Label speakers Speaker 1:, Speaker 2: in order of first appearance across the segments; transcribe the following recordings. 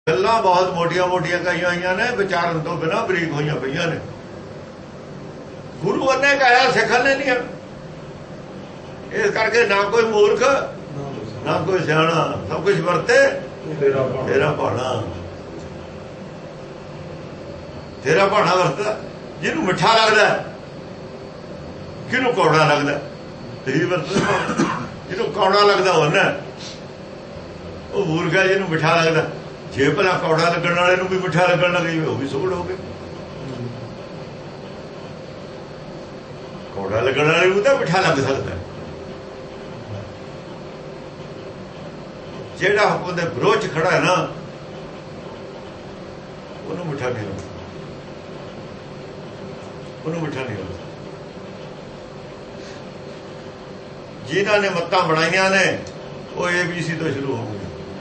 Speaker 1: ਗੱਲਾਂ ਬਹੁਤ ਮੋਟੀਆਂ ਮੋਟੀਆਂ ਕਹੀਆਂ ਹੋਈਆਂ ਨੇ, ਵਿਚਾਰਨ ਤੋਂ ਬਿਨਾਂ ਬਰੀਕ ਹੋਈਆਂ ਪਈਆਂ ਨੇ। ਗੁਰੂ ਨੇ ਕਹਾ, ਸਿੱਖਾਂ ਨੇ ਨਹੀਂ। ਇਸ ਕਰਕੇ ਨਾ ਕੋਈ ਮੂਰਖ ਨਾ ਕੋਈ ਸਿਆਣਾ, ਸਭ ਕੁਝ ਵਰਤੇ ਤੇਰਾ ਭਾਣਾ। ਤੇਰਾ ਭਾਣਾ ਵਰਤਦਾ। ਜਿਹਨੂੰ ਮਿੱਠਾ ਲੱਗਦਾ, ਕਿਹਨੂੰ ਕੌੜਾ ਲੱਗਦਾ, ਇਹੀ ਵਰਤਦਾ। ਜਿਹਨੂੰ ਕੌੜਾ ਲੱਗਦਾ ਉਹਨੇ, ਉਹ ਮੂਰਖ ਹੈ। ਜਿਹਨੂੰ ਮਿੱਠਾ ਲੱਗਦਾ, ਜੇ ਭਲਾ ਕੌੜਾ ਲੱਗਣ ਵਾਲੇ ਨੂੰ ਵੀ ਮਿੱਠਾ ਲੱਗਣ ਲੱਗ ਜਾਵੇ, ਉਹ ਵੀ ਸੁਗੜ ਹੋ ਗਏ। ਕੌੜਾ ਲੱਗਣ ਵਾਲੇ ਨੂੰ ਤਾਂ ਮਿੱਠਾ ਲੱਗ ਸਕਦਾ। ਜਿਹੜਾ ਹੁਕਮ ਦੇ ਵਿਰੋਧ 'ਚ ਖੜਾ ਹੈ ਨਾ, ਉਹਨੂੰ ਮਿੱਠਾ ਨਹੀਂ ਲੱਗਦਾ, ਉਹਨੂੰ ਮਿੱਠਾ ਨਹੀਂ ਲੱਗਦਾ। ਜਿਨ੍ਹਾਂ ਨੇ ਮੱਤਾਂ ਬਣਾਈਆਂ ਨੇ, ਉਹ ABC ਤੋਂ ਸ਼ੁਰੂ ਹੋ ਗਏ।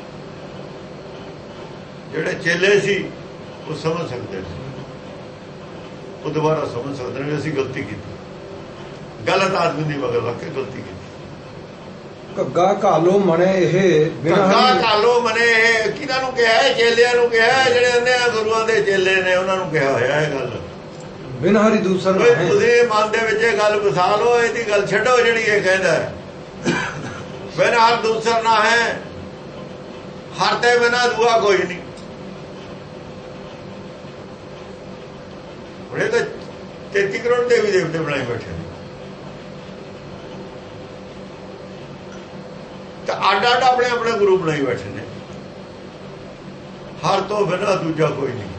Speaker 1: ਜਿਹੜੇ ਚੇਲੇ ਸੀ ਉਹ ਸਮਝ ਸਕਦੇ ਸੀ, ਉਹ ਦੁਬਾਰਾ ਸਮਝ ਸਕਦੇ ਨੇ ਅਸੀਂ ਗਲਤੀ ਕੀਤੀ, ਗਲਤ ਆਦਮੀ ਦੀ ਮਗਰ ਲੱਗ ਕੇ ਗਲਤੀ ਕੀਤੀ।
Speaker 2: ਘੱਗਾ ਘਾਲੋ ਮਨੇ ਇਹ,
Speaker 1: ਘੱਗਾ ਘਾਲੋ ਮਨੇ ਇਹ ਕਿਹਨਾਂ ਨੂੰ ਕਿਹਾ? ਚੇਲਿਆਂ ਨੂੰ ਕਿਹਾ, ਜਿਹੜੇ ਉਹਨੇ ਗੁਰੂਆਂ ਦੇ ਚੇਲੇ ਨੇ, ਉਹਨਾਂ ਨੂੰ ਕਿਹਾ ਹੋਇਆ ਇਹ ਗੱਲ।
Speaker 2: ਬਿਨ ਹਰੀ ਦੂਸਰ
Speaker 1: ਤੁਸੀਂ ਮਨ ਦੇ ਵਿੱਚ ਇਹ ਗੱਲ ਵਸਾ ਲਓ, ਇਹਦੀ ਗੱਲ ਛੱਡੋ ਜਿਹੜੀ ਇਹ ਕਹਿੰਦਾ ਬਿਨ ਹਰ ਦੂਸਰ ਨਾ ਹੈ, ਹਰ ਤੇ ਬਿਨਾ ਦੂਆ ਕੋਈ ਨਹੀਂ। ਉਹਨੇ ਤਾਂ 33 ਕਰੋੜ ਦੇਵੀ ਦੇਵਤੇ ਬਣਾਏ ਬੈਠੇ ਨੇ, ਤਾਂ ਅੱਡ ਅੱਡ ਆਪਣੇ ਆਪਣੇ ਗੁਰੂ ਬਣਾਈ ਬੈਠੇ ਨੇ। ਹਰ ਤੋਂ ਬਿਨਾਂ ਦੂਜਾ ਕੋਈ ਨਹੀਂ।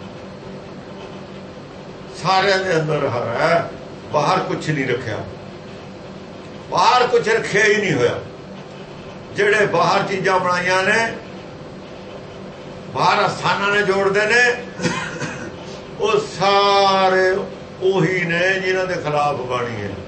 Speaker 1: ਸਾਰਿਆਂ ਦੇ ਅੰਦਰ ਹਰ ਹੈ, ਬਾਹਰ ਕੁਛ ਨਹੀਂ ਰੱਖਿਆ, ਬਾਹਰ ਕੁਛ ਰੱਖਿਆ ਹੀ ਨਹੀਂ ਹੋਇਆ। ਜਿਹੜੇ ਬਾਹਰ ਚੀਜ਼ਾਂ ਬਣਾਈਆਂ ਨੇ, ਬਾਹਰ ਅਸਥਾਨਾਂ ਨੇ ਜੋੜਦੇ ਨੇ, ਉਹ ਸਾਰੇ ਉਹੀ ਨੇ ਜਿਨ੍ਹਾਂ ਦੇ ਖਿਲਾਫ ਬਾਣੀ ਹੈ।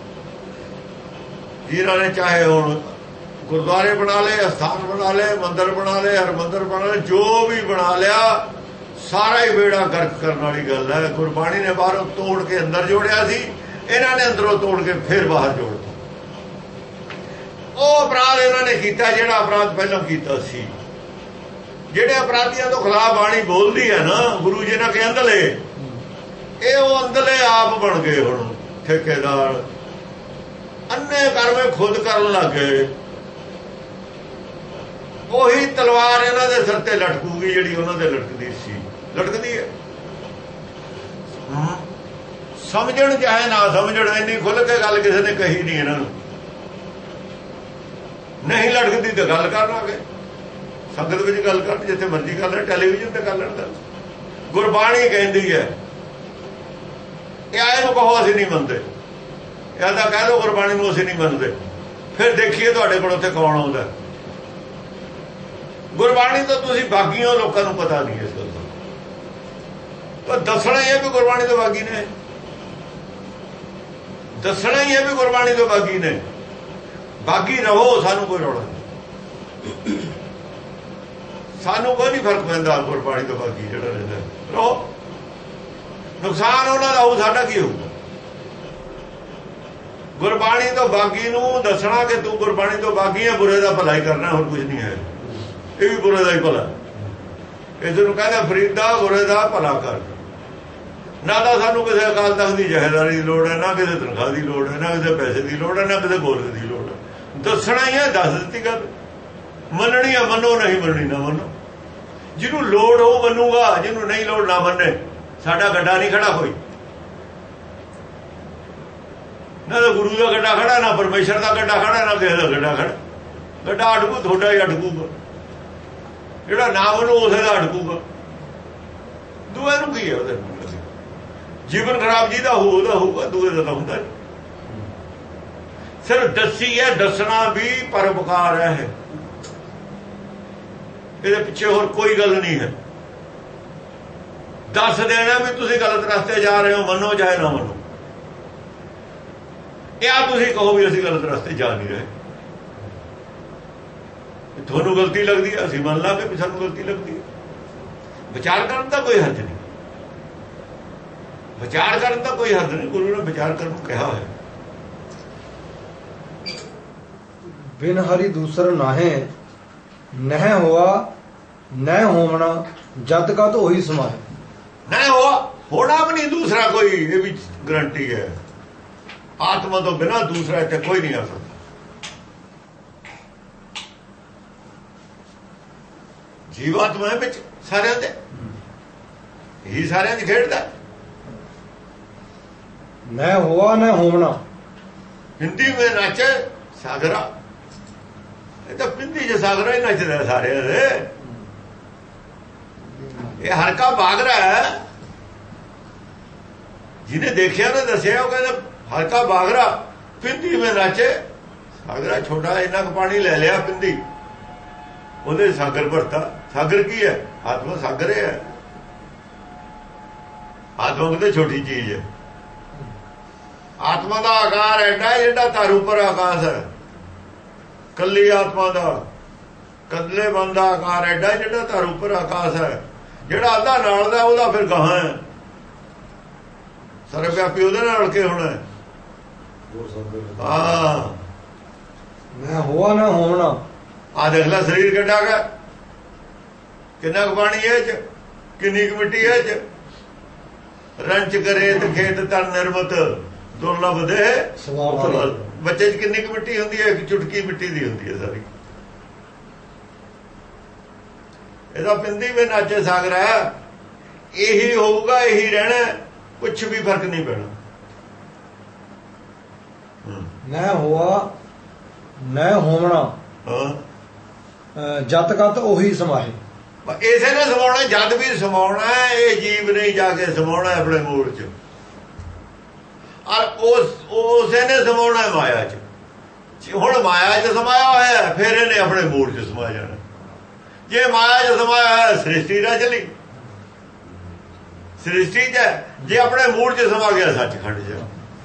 Speaker 1: ਜਿਨ੍ਹਾਂ ਨੇ ਚਾਹੇ ਹੁਣ ਗੁਰਦੁਆਰੇ ਬਣਾ ਲਏ, ਅਸਥਾਨ ਬਣਾ ਲਏ, ਮੰਦਰ ਬਣਾ ਲਏ, ਹਰਮੰਦਰ ਬਣਾ ਲਏ, ਜੋ ਵੀ ਬਣਾ ਲਿਆ, ਸਾਰਾ ਹੀ ਬੇੜਾ ਗਰਕ ਕਰਨ ਵਾਲੀ ਗੱਲ ਹੈ। ਗੁਰਬਾਣੀ ਨੇ ਬਾਹਰੋਂ ਤੋੜ ਕੇ ਅੰਦਰ ਜੋੜਿਆ ਸੀ, ਇਹਨਾਂ ਨੇ ਅੰਦਰੋਂ ਤੋੜ ਕੇ ਫਿਰ ਬਾਹਰ ਜੋੜਤਾ। ਉਹ ਅਪਰਾਧ ਇਹਨਾਂ ਨੇ ਕੀਤਾ ਜਿਹੜਾ ਅਪਰਾਧ ਪਹਿਲਾਂ ਕੀਤਾ ਸੀ। ਜਿਹੜੇ ਅਪਰਾਧੀਆਂ ਤੋਂ ਖਿਲਾਫ ਬਾਣੀ ਬੋਲਦੀ ਹੈ ਨਾ, ਗੁਰੂ ਜੀ ਨੇ ਕਿ ਅੰਦਲੇ, ਇਹ ਉਹ ਅੰਦਲੇ ਆਪ ਬਣ ਗਏ। ਹੁਣ ਠੇਕੇਦਾਰ ਅੰਨੇ ਕਰਮੇ ਖੁਦ ਕਰਨ ਲੱਗ ਗਏ। ਉਹੀ ਤਲਵਾਰ ਇਹਨਾਂ ਦੇ ਸਿਰ ਤੇ ਲਟਕੂਗੀ ਜਿਹੜੀ ਉਹਨਾਂ ਦੇ ਲਟਕਦੀ ਸੀ, ਲਟਕਦੀ ਹੈ। ਸਮਝਣ ਚਾਹੇ ਨਾ ਸਮਝਣ, ਇੰਨੀ ਖੁੱਲ ਕੇ ਗੱਲ ਕਿਸੇ ਨੇ ਕਹੀ ਨਹੀਂ ਇਹਨਾਂ ਨੂੰ। ਨਹੀਂ ਲਟਕਦੀ ਤਾਂ ਗੱਲ ਕਰਨ ਆ ਗਏ, ਸੰਗਤ ਵਿੱਚ ਗੱਲ ਕਰਨ, ਜਿੱਥੇ ਮਰਜ਼ੀ ਕਰ ਲੈਣ, ਟੈਲੀਵਿਜ਼ਨ ਤੇ ਕਰ ਲੈਣ। ਗੁਰਬਾਣੀ ਕਹਿੰਦੀ ਹੈ, ਇਹ ਆਏ ਨੂੰ ਕਹੋ ਅਸੀਂ ਨਹੀਂ ਮੰਨਦੇ, ਇਹ ਤਾਂ ਕਹਿ ਲਓ ਗੁਰਬਾਣੀ ਨੂੰ ਅਸੀਂ ਨਹੀਂ ਮੰਨਦੇ, ਫਿਰ ਦੇਖੀਏ ਤੁਹਾਡੇ ਕੋਲ ਉੱਥੇ ਕੌਣ ਆਉਂਦਾ। ਗੁਰਬਾਣੀ ਤਾਂ ਤੁਸੀਂ ਬਾਗੀਆਂ, ਲੋਕਾਂ ਨੂੰ ਪਤਾ ਨਹੀਂ ਇਸ ਗੱਲ ਦਾ, ਪਰ ਦੱਸਣਾ ਹੀ ਹੈ ਵੀ ਗੁਰਬਾਣੀ ਤੋਂ ਬਾਗੀ ਨੇ, ਦੱਸਣਾ ਹੀ ਹੈ ਵੀ ਗੁਰਬਾਣੀ ਤੋਂ ਬਾਗੀ ਨੇ। ਬਾਗੀ ਰਹੋ, ਸਾਨੂੰ ਕੋਈ ਰੌਲਾ ਨਹੀਂ, ਸਾਨੂੰ ਕੋਈ ਨਹੀਂ ਫਰਕ ਪੈਂਦਾ ਗੁਰਬਾਣੀ ਤੋਂ ਬਾਗੀ ਜਿਹੜਾ ਰਹਿੰਦਾ ਰਹੋ। ਨੁਕਸਾਨ ਉਹਨਾਂ ਦਾ ਹੋਊ, ਸਾਡਾ ਕੀ ਹੋਊਗਾ? ਗੁਰਬਾਣੀ ਤੋਂ ਬਾਗੀ ਨੂੰ ਦੱਸਣਾ ਕਿ ਤੂੰ ਗੁਰਬਾਣੀ ਤੋਂ ਬਾਗੀ ਹੈ, ਬੁਰੇ ਦਾ ਭਲਾ ਹੀ ਕਰਨਾ, ਹੋਰ ਕੁਝ ਨਹੀਂ ਹੈ। ਇਹ ਵੀ ਬੁਰੇ ਦਾ ਹੀ ਭਲਾ, ਇਸ ਨੂੰ ਕਹਿੰਦਾ ਫਰੀਦਾ ਬੁਰੇ ਦਾ ਭਲਾ ਕਰ। ਨਾ ਤਾਂ ਸਾਨੂੰ ਕਿਸੇ ਅਕਾਲ ਤਖਤ ਦੀ ਜਹੇਦਾਰੀ ਦੀ ਲੋੜ ਹੈ, ਨਾ ਕਿਸੇ ਤਨਖਾਹ ਦੀ ਲੋੜ ਹੈ, ਨਾ ਕਿਸੇ ਪੈਸੇ ਦੀ ਲੋੜ ਹੈ, ਨਾ ਕਿਸੇ ਗੋਲਕ ਦੀ ਲੋੜ ਹੈ। ਦੱਸਣਾ ਹੀ ਹੈ, ਦੱਸ ਦਿੱਤੀ ਗੱਲ। ਮੰਨਣੀ ਆ ਮੰਨੋ, ਨਹੀਂ ਮੰਨਣੀ ਨਾ ਮੰਨੋ। ਜਿਹਨੂੰ ਲੋੜ ਉਹ ਮੰਨੂਗਾ, ਜਿਹਨੂੰ ਨਹੀਂ ਲੋੜ ਨਾ ਮੰਨੇ। ਸਾਡਾ ਗੱਡਾ ਨਹੀਂ ਖੜਾ ਕੋਈ, ਨਾ ਤਾਂ ਗੁਰੂ ਦਾ ਗੱਡਾ ਖੜਾ, ਨਾ ਪਰਮੇਸ਼ਰ ਦਾ ਗੱਡਾ ਖੜਾ, ਨਾ ਕਿਸੇ ਦਾ ਗੱਡਾ ਖੜਾ। ਗੱਡਾ ਅਟਕੂ, ਤੁਹਾਡਾ ਹੀ ਅਟਕੂਗਾ। ਜਿਹੜਾ ਨਾ ਮੰਨੂ ਉਸੇ ਦਾ ਅਟਕੂਗਾ। ਦੂਏ ਨੂੰ ਕੀ ਹੈ? ਉਹਦੇ ਜੀਵਨ ਖਰਾਬ ਜਿਹਦਾ ਉਹਦਾ ਹੋਊਗਾ, ਦੂਏ ਦਾ ਤਾਂ ਹੁੰਦਾ ਨਹੀਂ। ਸਿਰਫ ਦੱਸੀ ਹੈ, ਦੱਸਣਾ ਵੀ ਪਰਉਪਕਾਰ ਹੈ, ਇਹਦੇ ਪਿੱਛੇ ਹੋਰ ਕੋਈ ਗੱਲ ਨਹੀਂ ਹੈ। ਦੱਸ ਦੇਣਾ ਵੀ ਤੁਸੀਂ ਗਲਤ ਰਸਤੇ ਜਾ ਰਹੇ ਹੋ, ਮੰਨੋ ਚਾਹੇ ਨਾ ਮੰਨੋ। ਇਹ ਆ ਤੁਸੀਂ ਕਹੋ ਵੀ ਅਸੀਂ ਗਲਤ ਰਸਤੇ ਜਾ ਨਹੀਂ ਰਹੇ, ਤੁਹਾਨੂੰ ਗਲਤੀ ਲੱਗਦੀ ਹੈ, ਅਸੀਂ ਮੰਨ ਲਾਂਗੇ ਵੀ ਸਾਨੂੰ ਗਲਤੀ ਲੱਗਦੀ ਹੈ। ਵਿਚਾਰ ਕਰਨ ਦਾ ਕੋਈ ਹੱਦ ਨਹੀਂ, ਵਿਚਾਰ ਕਰਨ ਦਾ ਕੋਈ ਹੱਦ ਨਹੀਂ। ਗੁਰੂ ਨੇ ਵਿਚਾਰ ਕਰਨ ਨੂੰ ਕਿਹਾ ਹੋਇਆ।
Speaker 2: ਬਿਨ ਹਰੀ ਦੂਸਰ ਨਾਹੇ, ਨਹਿ ਹੋਆ ਨਹਿ ਹੋਵਣਾ ਜਦ ਕਤ ਉਹੀ ਸਮਾਏ।
Speaker 1: ਨਾ ਹੋਣਾ ਵੀ ਨਹੀਂ ਦੂਸਰਾ ਕੋਈ, ਇਹ ਵੀ ਗਰੰਟੀ ਹੈ। ਆਤਮਾ ਤੋਂ ਬਿਨਾਂ ਦੂਸਰਾ ਇੱਥੇ ਕੋਈ ਨਹੀਂ ਆ ਸਕਦਾ। ਜੀਵਾਤਮਾ ਵਿੱਚ ਸਾਰਿਆਂ ਦੇ ਇਹੀ ਸਾਰਿਆਂ ਦੀ ਖੇਡਦਾ।
Speaker 2: ਨਾ ਹੋਆ ਨਾ ਹੋਵਣਾ,
Speaker 1: ਹਿੰਦੀ ਵਿੱਚ ਨਾਚੇ ਸਾਗਰਾ। ਇਹ ਤਾਂ ਪਿੰਦੀ ਚ ਸਾਗਰਾ ਹੀ ਨੱਚਦਾ ਸਾਰਿਆਂ ਦੇ। ਇਹ ਹਲਕਾ ਬਾਗਰਾ ਹੈ। ਜਿਹਨੇ ਦੇਖਿਆ ਨਾ ਦੱਸਿਆ, ਉਹ ਕਹਿੰਦਾ ਹਲਕਾ ਬਾਗਰਾ ਪਿੰਦੀ ਵਿੱਚ ਨਾਚੇ ਸਾਗਰਾ। ਛੋਟਾ ਇੰਨਾ ਕੁ ਪਾਣੀ ਲੈ ਲਿਆ ਪਿੰਦੀ, ਉਹਦੇ ਸਾਗਰ ਭਰਤਾ। ਸਾਗਰ ਕੀ ਹੈ? ਆਤਮਾ ਸਾਗਰ ਹੈ। ਆਤਮਾ ਕਿਤੇ ਛੋਟੀ ਚੀਜ਼ ਹੈ। ਆਤਮਾ ਦਾ ਆਕਾਰ ਐਡਾ ਜਿਹੜਾ ਧਰ ਉੱਪਰ ਆਕਾਸ਼ ਹੈ। ਕੱਲੀ ਆਤਮਾ ਦਾ ਕੱਲੇ ਮਨ ਦਾ ਆਕਾਰ ਐਡਾ ਜਿਹੜਾ ਧਰ ਉੱਪਰ ਆਕਾਸ਼ ਹੈ। ਜਿਹੜਾ ਅੱਧਾ ਨਾਲ ਦਾ ਉਹਦਾ ਫਿਰ ਗਾਹਾਂ ਹੈ। ਸਰਵ ਵਿਆਪੀ ਉਹਦੇ ਨਾਲ ਕੇ ਹੋਣਾ। ਹਾਂ,
Speaker 2: ਨਾ ਹੋਆ ਨਾ ਹੋਵਣਾ।
Speaker 1: ਆ ਦੇਖ ਲੈ ਸਰੀਰ ਕਿੱਡਾ ਗਾ, ਕਿੰਨਾ ਕੁ ਪਾਣੀ ਹੈ ਚ, ਕਿੰਨੀ ਕੁ ਮਿੱਟੀ ਹੈ ਚ। ਰੰਚ ਕਰੇ ਤੇ ਖੇਤ ਤਨ ਨਿਰਮਤ ਦੁਰਲਭ ਦੇ। ਬੱਚੇ ਚ ਕਿੰਨੀ ਕੁ ਮਿੱਟੀ ਹੁੰਦੀ ਹੈ? ਇੱਕ ਚੁਟਕੀ ਮਿੱਟੀ ਦੀ ਹੁੰਦੀ ਹੈ ਸਾਰੀ। ਇਹਦਾ ਪਿੰਦੀ ਵਿੱਚ ਨਾਚੇ ਸਾਗਰ ਹੈ। ਇਹੀ ਹੋਊਗਾ, ਇਹੀ ਰਹਿਣਾ, ਕੁਛ ਵੀ ਫਰਕ ਨਹੀਂ ਪੈਣਾ।
Speaker 2: ਨਾ ਹੋਆ ਨਾ ਹੋਵਣਾ, ਜਤ ਕਤ ਉਹੀ ਸਮਾਏ।
Speaker 1: ਇਸੇ ਨੇ ਸਮਾਉਣਾ, ਜਦ ਵੀ ਸਮਾਉਣਾ। ਇਹ ਜੀਵ ਨਹੀਂ ਜਾ ਕੇ ਸਮਾਉਣਾ ਆਪਣੇ ਮੂਲ ਚ। ਉਸੇ ਨੇ ਸਮਾਉਣਾ ਮਾਇਆ ਚ। ਹੁਣ ਮਾਇਆ ਚ ਸਮਾਇਆ ਹੋਇਆ, ਫਿਰ ਇਹਨੇ ਆਪਣੇ ਮੂਲ ਚ ਸਮਾ ਜਾਣਾ। ਜੇ ਮਾਇਆ ਚ ਸਮਾਇਆ ਹੋਇਆ, ਸ੍ਰਿਸ਼ਟੀ ਨਾ ਚਲੀ। ਸ੍ਰਿਸ਼ਟੀ ਚ ਜੇ ਆਪਣੇ ਮੂਲ ਚ ਸਮਾ ਗਿਆ, ਸੱਚਖੰਡ ਚ।